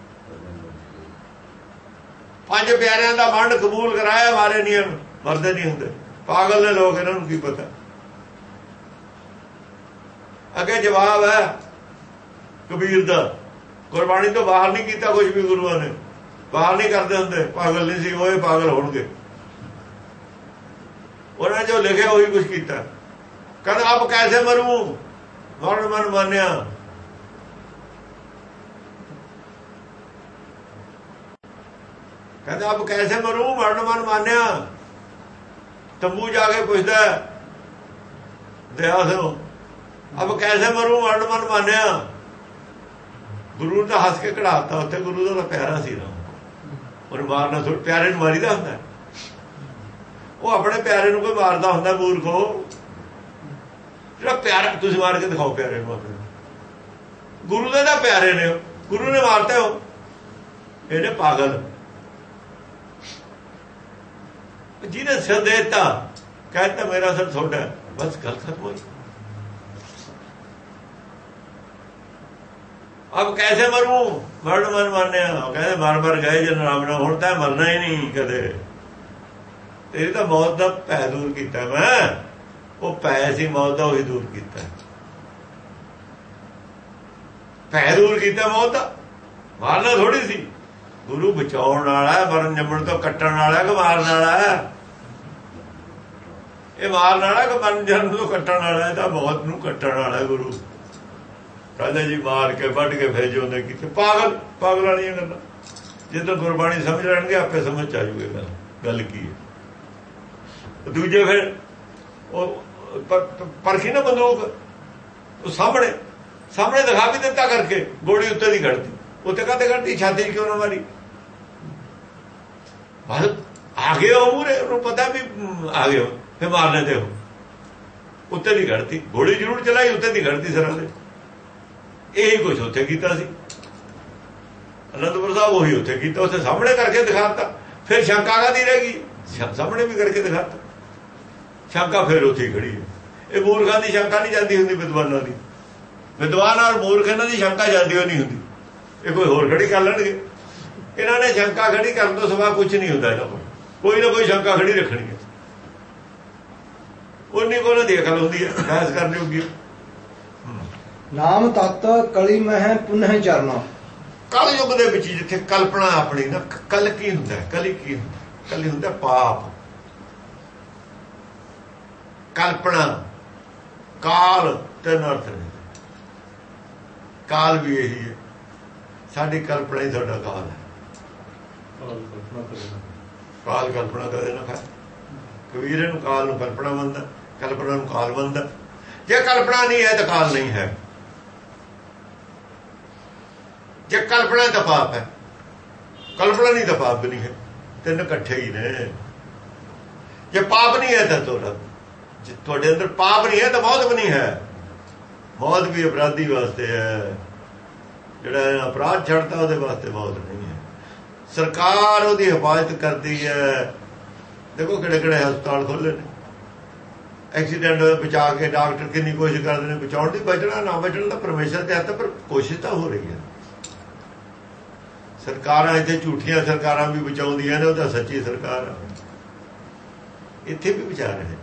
Speaker 1: 5 ਪਿਆਰਿਆਂ ਦਾ ਵਰਣ ਕਬੂਲ ਕਰਾਇਆ, ਮਾਰੇ ਨਹੀਂ, ਮਰਦੇ ਨਹੀਂ ਹੁੰਦੇ। ਪਾਗਲ ਨੇ ਲੋਕ, ਇਹਨਾਂ ਨੂੰ ਕੀ ਪਤਾ। ਅੱਗੇ ਜਵਾਬ ਹੈ ਕਬੀਰ ਦਾ। ਗੁਰਬਾਣੀ ਤੋਂ ਬਾਹਰ ਨਹੀਂ ਕੀਤਾ ਕੁਝ ਵੀ। ਗੁਰੂਆਂ ਨੇ ਬਾਹਰ ਨਹੀਂ ਕਰਦੇ ਹੁੰਦੇ। ਪਾਗਲ ਨਹੀਂ ਸੀ ਉਹ, ਪਾਗਲ ਹੋਣਗੇ। ਉਹਨਾਂ ਜੋ ਲਿਖਿਆ ਉਹੀ ਕੁਝ ਕੀਤਾ। ਕਹਿੰਦਾ ਆਪ ਕੈਸੇ ਮਰੂ, ਵਰਣ ਮਨ ਮਾਨਿਆ। ਕਹਿੰਦਾ ਆਪ ਕੈਸੇ ਮਰੂ, ਵਰਣ ਮਨ ਮਾਨਿਆ। ਤੰਬੂ ਜਾ ਕੇ ਪੁੱਛਦਾ ਦਇਆ ਸਿੰਘ, ਅਬ ਕੈਸੇ ਮਰੂ ਮਰਨ ਮਨ ਮਾਨਿਆ। ਗੁਰੂ ਦਾ ਹੱਸ ਕੇ ਕਢਾਤਾ ਉੱਥੇ। ਗੁਰੂ ਦਾ ਤਾਂ ਪਿਆਰਾ ਸੀ ਨਾ, ਉਹਨੂੰ ਮਾਰਨਾ ਥੋੜ੍ਹਾ, ਪਿਆਰੇ ਨੂੰ ਮਾਰੀਦਾ ਹੁੰਦਾ। ਉਹ ਆਪਣੇ ਪਿਆਰੇ ਨੂੰ ਕੋਈ ਮਾਰਦਾ ਹੁੰਦਾ ਮੂਰਖੋ? ਜਿਹੜਾ ਪਿਆਰਾ ਤੁਸੀਂ ਮਾਰ ਕੇ ਦਿਖਾਓ ਪਿਆਰੇ ਨੂੰ ਆਪਣੇ। ਗੁਰੂ ਦੇ ਤਾਂ ਪਿਆਰੇ ਨੇ, ਗੁਰੂ ਨੇ ਮਾਰਤੇ ਹੋ। ਇਹਨੇ ਪਾਗਲ ਜਿਹਨੇ ਸਿਰ ਦੇ ਦਿੱਤਾ, ਕਹਿੰਦਾ ਮੇਰਾ ਸਿਰ ਤੁਹਾਡਾ, ਬਸ ਗੱਲ ਖਤਮ ਹੋਈ। ਅਬ ਕੈਸੇ ਮਰੂ ਮਰਨ ਮਨ ਮਾਨਿਆ। ਕਹਿੰਦੇ ਮਰ ਗਏ ਜਨ ਰਾਮ ਨਾਲ, ਹੁਣ ਤਾਂ ਮਰਨਾ ਹੀ ਨਹੀਂ ਕਦੇ। ਤੇਰੀ ਤਾਂ ਮੌਤ ਦਾ ਭੈ ਦੂਰ ਕੀਤਾ ਮੈਂ। ਉਹ ਭੈ ਸੀ ਮੌਤ ਦਾ, ਉਹੀ ਦੂਰ ਕੀਤਾ। ਭੈ ਦੂਰ ਕੀਤਾ ਮੌਤ ਦਾ, ਮਾਰਨਾ ਥੋੜੀ ਸੀ। ਗੁਰੂ ਬਚਾਉਣ ਵਾਲਾ, ਮਰਨ ਜੰਮਣ ਤੋਂ ਕੱਟਣ ਵਾਲਾ ਕਿ ਮਾਰਨ ਵਾਲਾ? ਇਹ ਮਾਰਨ ਵਾਲਾ ਕਿ ਮਰਨ ਜੰਮਣ ਤੋਂ ਕੱਟਣ ਵਾਲਾ? ਇਹ ਤਾਂ ਮੌਤ ਨੂੰ ਕੱਟਣ ਵਾਲਾ ਗੁਰੂ। ਕਹਿੰਦੇ ਜੀ ਮਾਰ ਕੇ ਵੱਢ ਕੇ ਭੇਜੋ ਉਹਨੇ ਕਿਤੇ। ਪਾਗਲ ਪਾਗਲ ਵਾਲੀਆਂ ਗੱਲਾਂ। ਜਦੋਂ ਗੁਰਬਾਣੀ ਸਮਝ ਲੈਣਗੇ ਆਪੇ ਸਮਝ ਆ ਜੂਗੇ ਗੱਲ ਕੀ ਹੈ। ਦੂਜੇ ਫਿਰ ਉਹ ਪਰਖੀ ਨਾ ਬੰਦੂਕ, ਉਹ ਸਾਹਮਣੇ ਦਿਖਾ ਵੀ ਦਿੱਤਾ ਕਰਕੇ, ਗੋਲੀ ਉੱਤੇ ਦੀ ਕੱਢਦੀ। ਉੱਤੇ ਕਾਹਤੇ ਕੱਢਦੀ? ਛਾਤੀ ਕਿਉਂ ਨਾ ਮਾਰੀ? ਬਸ ਆ ਗਏ ਹੋ ਮੂਹਰੇ, ਉਹਨੂੰ ਪਤਾ ਵੀ ਆ ਗਏ ਹੋ, ਫਿਰ ਮਾਰ ਲੈਂਦੇ ਹੋ। ਉੱਤੇ ਦੀ ਕੱਢਦੀ ਗੋਲੀ, ਜ਼ਰੂਰ ਚਲਾਈ, ਉੱਤੇ ਦੀ ਕੱਢਦੀ ਸਿਰਾਂ ਦੇ। ਇਹੀ ਕੁਛ ਉੱਥੇ ਕੀਤਾ ਸੀ ਅਨੰਦਪੁਰ ਸਾਹਿਬ, ਉਹੀ ਉੱਥੇ ਕੀਤਾ। ਉੱਥੇ ਸਾਹਮਣੇ ਕਰਕੇ ਦਿਖਾਤਾ। ਫਿਰ ਸ਼ੰਕਾ ਕਾਹਦੀ ਰਹਿ ਗਈ? ਸਾਹਮਣੇ ਵੀ ਕਰਕੇ ਦਿਖਾਤਾ। ਸ਼ੰਕਾ ਫਿਰ ਉੱਥੇ ਹੀ ਖੜੀ ਹੈ। ਇਹ ਮੂਰਖਾਂ ਦੀ ਸ਼ੰਕਾ ਨਹੀਂ ਜਾਂਦੀ ਹੁੰਦੀ, ਵਿਦਵਾਨਾਂ ਦੀ। ਵਿਦਵਾਨ ਔਰ ਮੂਰਖ ਇਹਨਾਂ ਦੀ ਸ਼ੰਕਾ ਜਾਂਦੀ ਹੋ ਨਹੀਂ ਹੁੰਦੀ। ਇਹ ਕੋਈ ਹੋਰ ਖੜੀ ਕਰ ਲੈਣਗੇ। ਇਹਨਾਂ ਨੇ ਸ਼ੰਕਾ ਖੜੀ ਕਰਨ ਤੋਂ ਸਿਵਾ ਕੁਝ ਨਹੀਂ ਹੁੰਦਾ ਇਹਨਾਂ ਕੋਲ। ਕੋਈ ਨਾ ਕੋਈ ਸ਼ੰਕਾ ਖੜੀ ਰੱਖਣੀ ਹੈ। ਉਨੀ ਕੋਲ ਦੀ ਅਕਲ ਹੁੰਦੀ ਹੈ, ਬਹਿਸ ਕਰਨੀ ਹੋਗੀ।
Speaker 2: ਨਾਮ ਤਤ ਕਲੀ ਮਹਿ ਪੁਨਹ ਚਰਨਾ।
Speaker 1: ਕਲ ਯੁੱਗ ਦੇ ਵਿੱਚ ਜਿੱਥੇ ਕਲਪਨਾ ਆਪਣੀ ਨਾ, ਕਲ ਕੀ ਹੁੰਦਾ? ਕਲੀ ਕੀ ਹੁੰਦਾ? ਕਲੀ ਹੁੰਦਾ ਪਾਪ। ਕਲਪਨਾ, ਕਾਲ ਤੇ ਅਰਥ ਨੇ। ਕਾਲ ਵੀ ਇਹੀ ਹੈ, ਸਾਡੀ ਕਲਪਨਾ ਹੀ ਸਾਡਾ ਕਾਲ ਹੈ। ਕਾਲ ਕਲਪਨਾ ਕਦੇ ਨਾ ਖਾਏ। ਕਬੀਰ ਨੂੰ ਕਾਲ ਨੂੰ ਕਲਪਨਾ ਮੰਨਦਾ, ਕਲਪਨਾ ਨੂੰ ਕਾਲ ਮੰਨਦਾ। ਜੇ ਕਲਪਨਾ ਨਹੀਂ ਹੈ ਤਾਂ ਕਾਲ ਨਹੀਂ ਹੈ। ਜੇ ਕਲਪਨਾ ਤਾਂ ਪਾਪ ਹੈ, ਕਲਪਨਾ ਨਹੀਂ ਤਾਂ ਪਾਪ ਨਹੀਂ ਹੈ। ਤਿੰਨ ਇਕੱਠੇ ਹੀ ਨੇ। ਜੇ ਪਾਪ ਨਹੀਂ ਹੈ ਤਾਂ ਤੁਹਾਡੇ ਅੰਦਰ ਪਾਪ ਨਹੀਂ ਹੈ ਤਾਂ ਮੌਤ ਵੀ ਨਹੀਂ ਹੈ। ਮੌਤ ਵੀ ਅਪਰਾਧੀ ਵਾਸਤੇ ਹੈ। ਜਿਹੜਾ ਅਪਰਾਧ ਛੱਡਦਾ ਉਹਦੇ ਵਾਸਤੇ ਮੌਤ ਨਹੀਂ ਹੈ। ਸਰਕਾਰ ਉਹਦੀ ਹਿਫਾਜ਼ਤ ਕਰਦੀ ਹੈ। ਦੇਖੋ ਕਿਹੜੇ ਕਿਹੜੇ ਹਸਪਤਾਲ ਖੋਲ੍ਹੇ ਨੇ। ਐਕਸੀਡੈਂਟ ਬਚਾ ਕੇ ਡਾਕਟਰ ਕਿੰਨੀ ਕੋਸ਼ਿਸ਼ ਕਰਦੇ ਨੇ ਬਚਾਉਣ ਦੀ। ਬਚਣਾ ਨਾ ਬਚਣ ਦਾ ਪਰਮੇਸ਼ਰ ਦੇ ਹੱਥ, ਪਰ ਕੋਸ਼ਿਸ਼ ਤਾਂ ਹੋ ਰਹੀ ਹੈ। ਸਰਕਾਰਾਂ ਇੱਥੇ ਝੂਠੀਆਂ ਸਰਕਾਰਾਂ ਵੀ ਬਚਾਉਂਦੀਆਂ ਨੇ, ਉਹ ਤਾਂ ਸੱਚੀ ਸਰਕਾਰ ਆ। ਇੱਥੇ ਵੀ ਬਚਾ ਰਹੇ।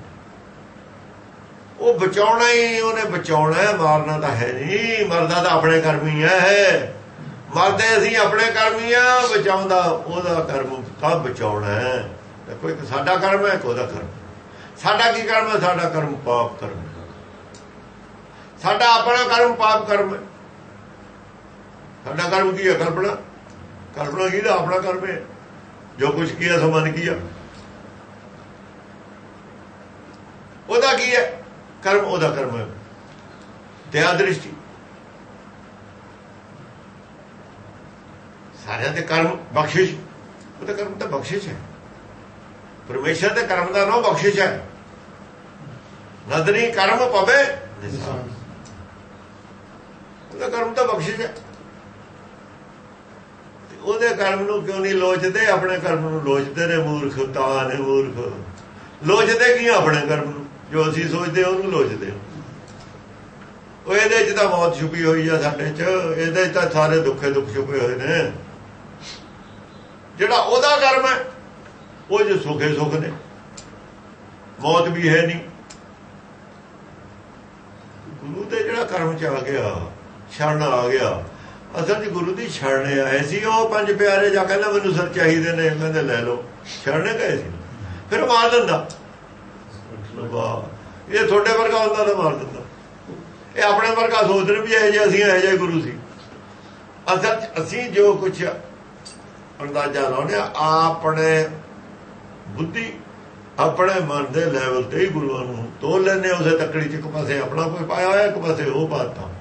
Speaker 1: ਉਹ ਬਚਾਉਣਾ ਹੀ ਉਹਨੇ ਬਚਾਉਣਾ ਹੈ, ਮਾਰਨਾ ਤਾਂ ਹੈ ਨਹੀਂ। ਮਰਦਾ ਤਾਂ ਆਪਣੇ ਕਰਮ ਹੀ ਹੈ। ਮਰਦੇ ਅਸੀਂ ਆਪਣੇ ਕਰਮ ਹੀ ਆ। ਬਚਾਉਂਦਾ ਉਹਦਾ ਕਰਮ ਤਾਂ ਬਚਾਉਣਾ ਹੈ। ਕੋਈ ਸਾਡਾ ਕਰਮ ਹੈ, ਉਹਦਾ ਕਰਮ। ਸਾਡਾ ਕੀ ਕਰਮ ਹੈ? ਸਾਡਾ ਕਰਮ ਪਾਪ ਕਰਮ। ਸਾਡਾ ਆਪਣਾ ਕਰਮ ਪਾਪ ਕਰਮ ਹੈ। ਸਾਡਾ ਕਰਮ ਕੀ ਹੈ? ਕਲਪਨਾ। ਕਲਪਨਾ ਕੀ ਦਾ ਆਪਣਾ ਕਰਮ ਹੈ। ਜੋ ਕੁਛ ਕੀਆ ਸੋ ਮਨ ਕੀਆ। ਉਹਦਾ ਕੀ ਹੈ? ਕਰਮ ਉਹਦਾ ਕਰਮ ਹੈ। ਦਇਆ ਦ੍ਰਿਸ਼ਟੀ ਸਾਰਿਆਂ ਦੇ ਕਰਮ ਬਖਸ਼ਿਸ਼। ਉਹਦਾ ਕਰਮ ਤਾਂ ਬਖਸ਼ਿਸ਼ ਹੈ। ਪਰਮੇਸ਼ਰ ਦੇ ਕਰਮ ਦਾ ਨਾਮ ਬਖਸ਼ਿਸ਼ ਹੈ। ਨਦਰੀ ਕਰਮ ਪਵੇ ਨਿਸ਼ਾਨ। ਉਹਦਾ ਕਰਮ ਤਾਂ ਬਖਸ਼ਿਸ਼ ਹੈ। ਉਹਦੇ ਕਰਮ ਨੂੰ ਕਿਉਂ ਨਹੀਂ ਲੋਚਦੇ? ਆਪਣੇ ਕਰਮ ਨੂੰ ਲੋਚਦੇ ਨੇ ਮੂਰਖ। ਤਾਂ ਨੇ ਮੂਰਖ। ਲੋਚਦੇ ਕੀ ਆਪਣੇ ਕਰਮ ਨੂੰ? ਜੋ ਅਸੀਂ ਸੋਚਦੇ ਉਹਨੂੰ ਲੋਚਦੇ। ਉਹ ਇਹਦੇ ਚ ਤਾਂ ਮੌਤ ਛੁਪੀ ਹੋਈ ਆ ਸਾਡੇ ਚ। ਇਹਦੇ ਚ ਤਾਂ ਸਾਰੇ ਦੁੱਖੇ ਦੁੱਖ ਛੁਪੇ ਹੋਏ ਨੇ। ਜਿਹੜਾ ਉਹਦਾ ਕਰਮ ਹੈ ਉਹ ਜੋ ਸੁਖੇ ਸੁਖ ਨੇ। ਮੌਤ ਵੀ ਹੈ ਨਹੀਂ। ਗੁਰੂ ਦੇ ਜਿਹੜਾ ਕਰਮ ਚ ਆ ਗਿਆ, ਸ਼ਰਨ ਆ ਗਿਆ। ਅਸਲ ਚ ਗੁਰੂ ਦੀ ਸ਼ਰਨ ਆਏ ਸੀ ਉਹ ਪੰਜ ਪਿਆਰੇ। ਜਾ ਕਹਿੰਦਾ ਮੈਨੂੰ ਸਰ ਚਾਹੀਦੇ ਨੇ, ਕਹਿੰਦੇ ਲੈ ਲਓ। ਸ਼ਰਨ ਗਏ ਸੀ, ਫਿਰ ਮਾਰ ਦਿੰਦਾ। ਵਾਹ, ਇਹ ਤੁਹਾਡੇ ਵਰਗਾ ਹੁੰਦਾ ਤਾਂ ਮਾਰ ਦਿੰਦਾ। ਇਹ ਆਪਣੇ ਵਰਗਾ ਸੋਚਦੇ ਵੀ ਇਹ ਜਿਹੇ ਅਸੀਂ ਇਹੋ ਜਿਹੇ ਗੁਰੂ ਸੀ। ਅਸਲ ਅਸੀਂ ਜੋ ਕੁਛ ਅੰਦਾਜ਼ਾ ਲਾਉਂਦੇ ਆ ਆਪਣੇ ਬੁੱਧੀ ਆਪਣੇ ਮਨ ਦੇ ਲੈਵਲ ਤੇ ਹੀ ਗੁਰੂਆਂ ਨੂੰ ਤੋਲ ਲੈਂਦੇ। ਉਸੇ ਤੱਕੜੀ ਚ ਇੱਕ ਪਾਸੇ ਆਪਣਾ ਕੋਈ ਪਾਇਆ ਹੋਇਆ, ਇੱਕ ਪਾਸੇ ਉਹ ਪਾਤਾ।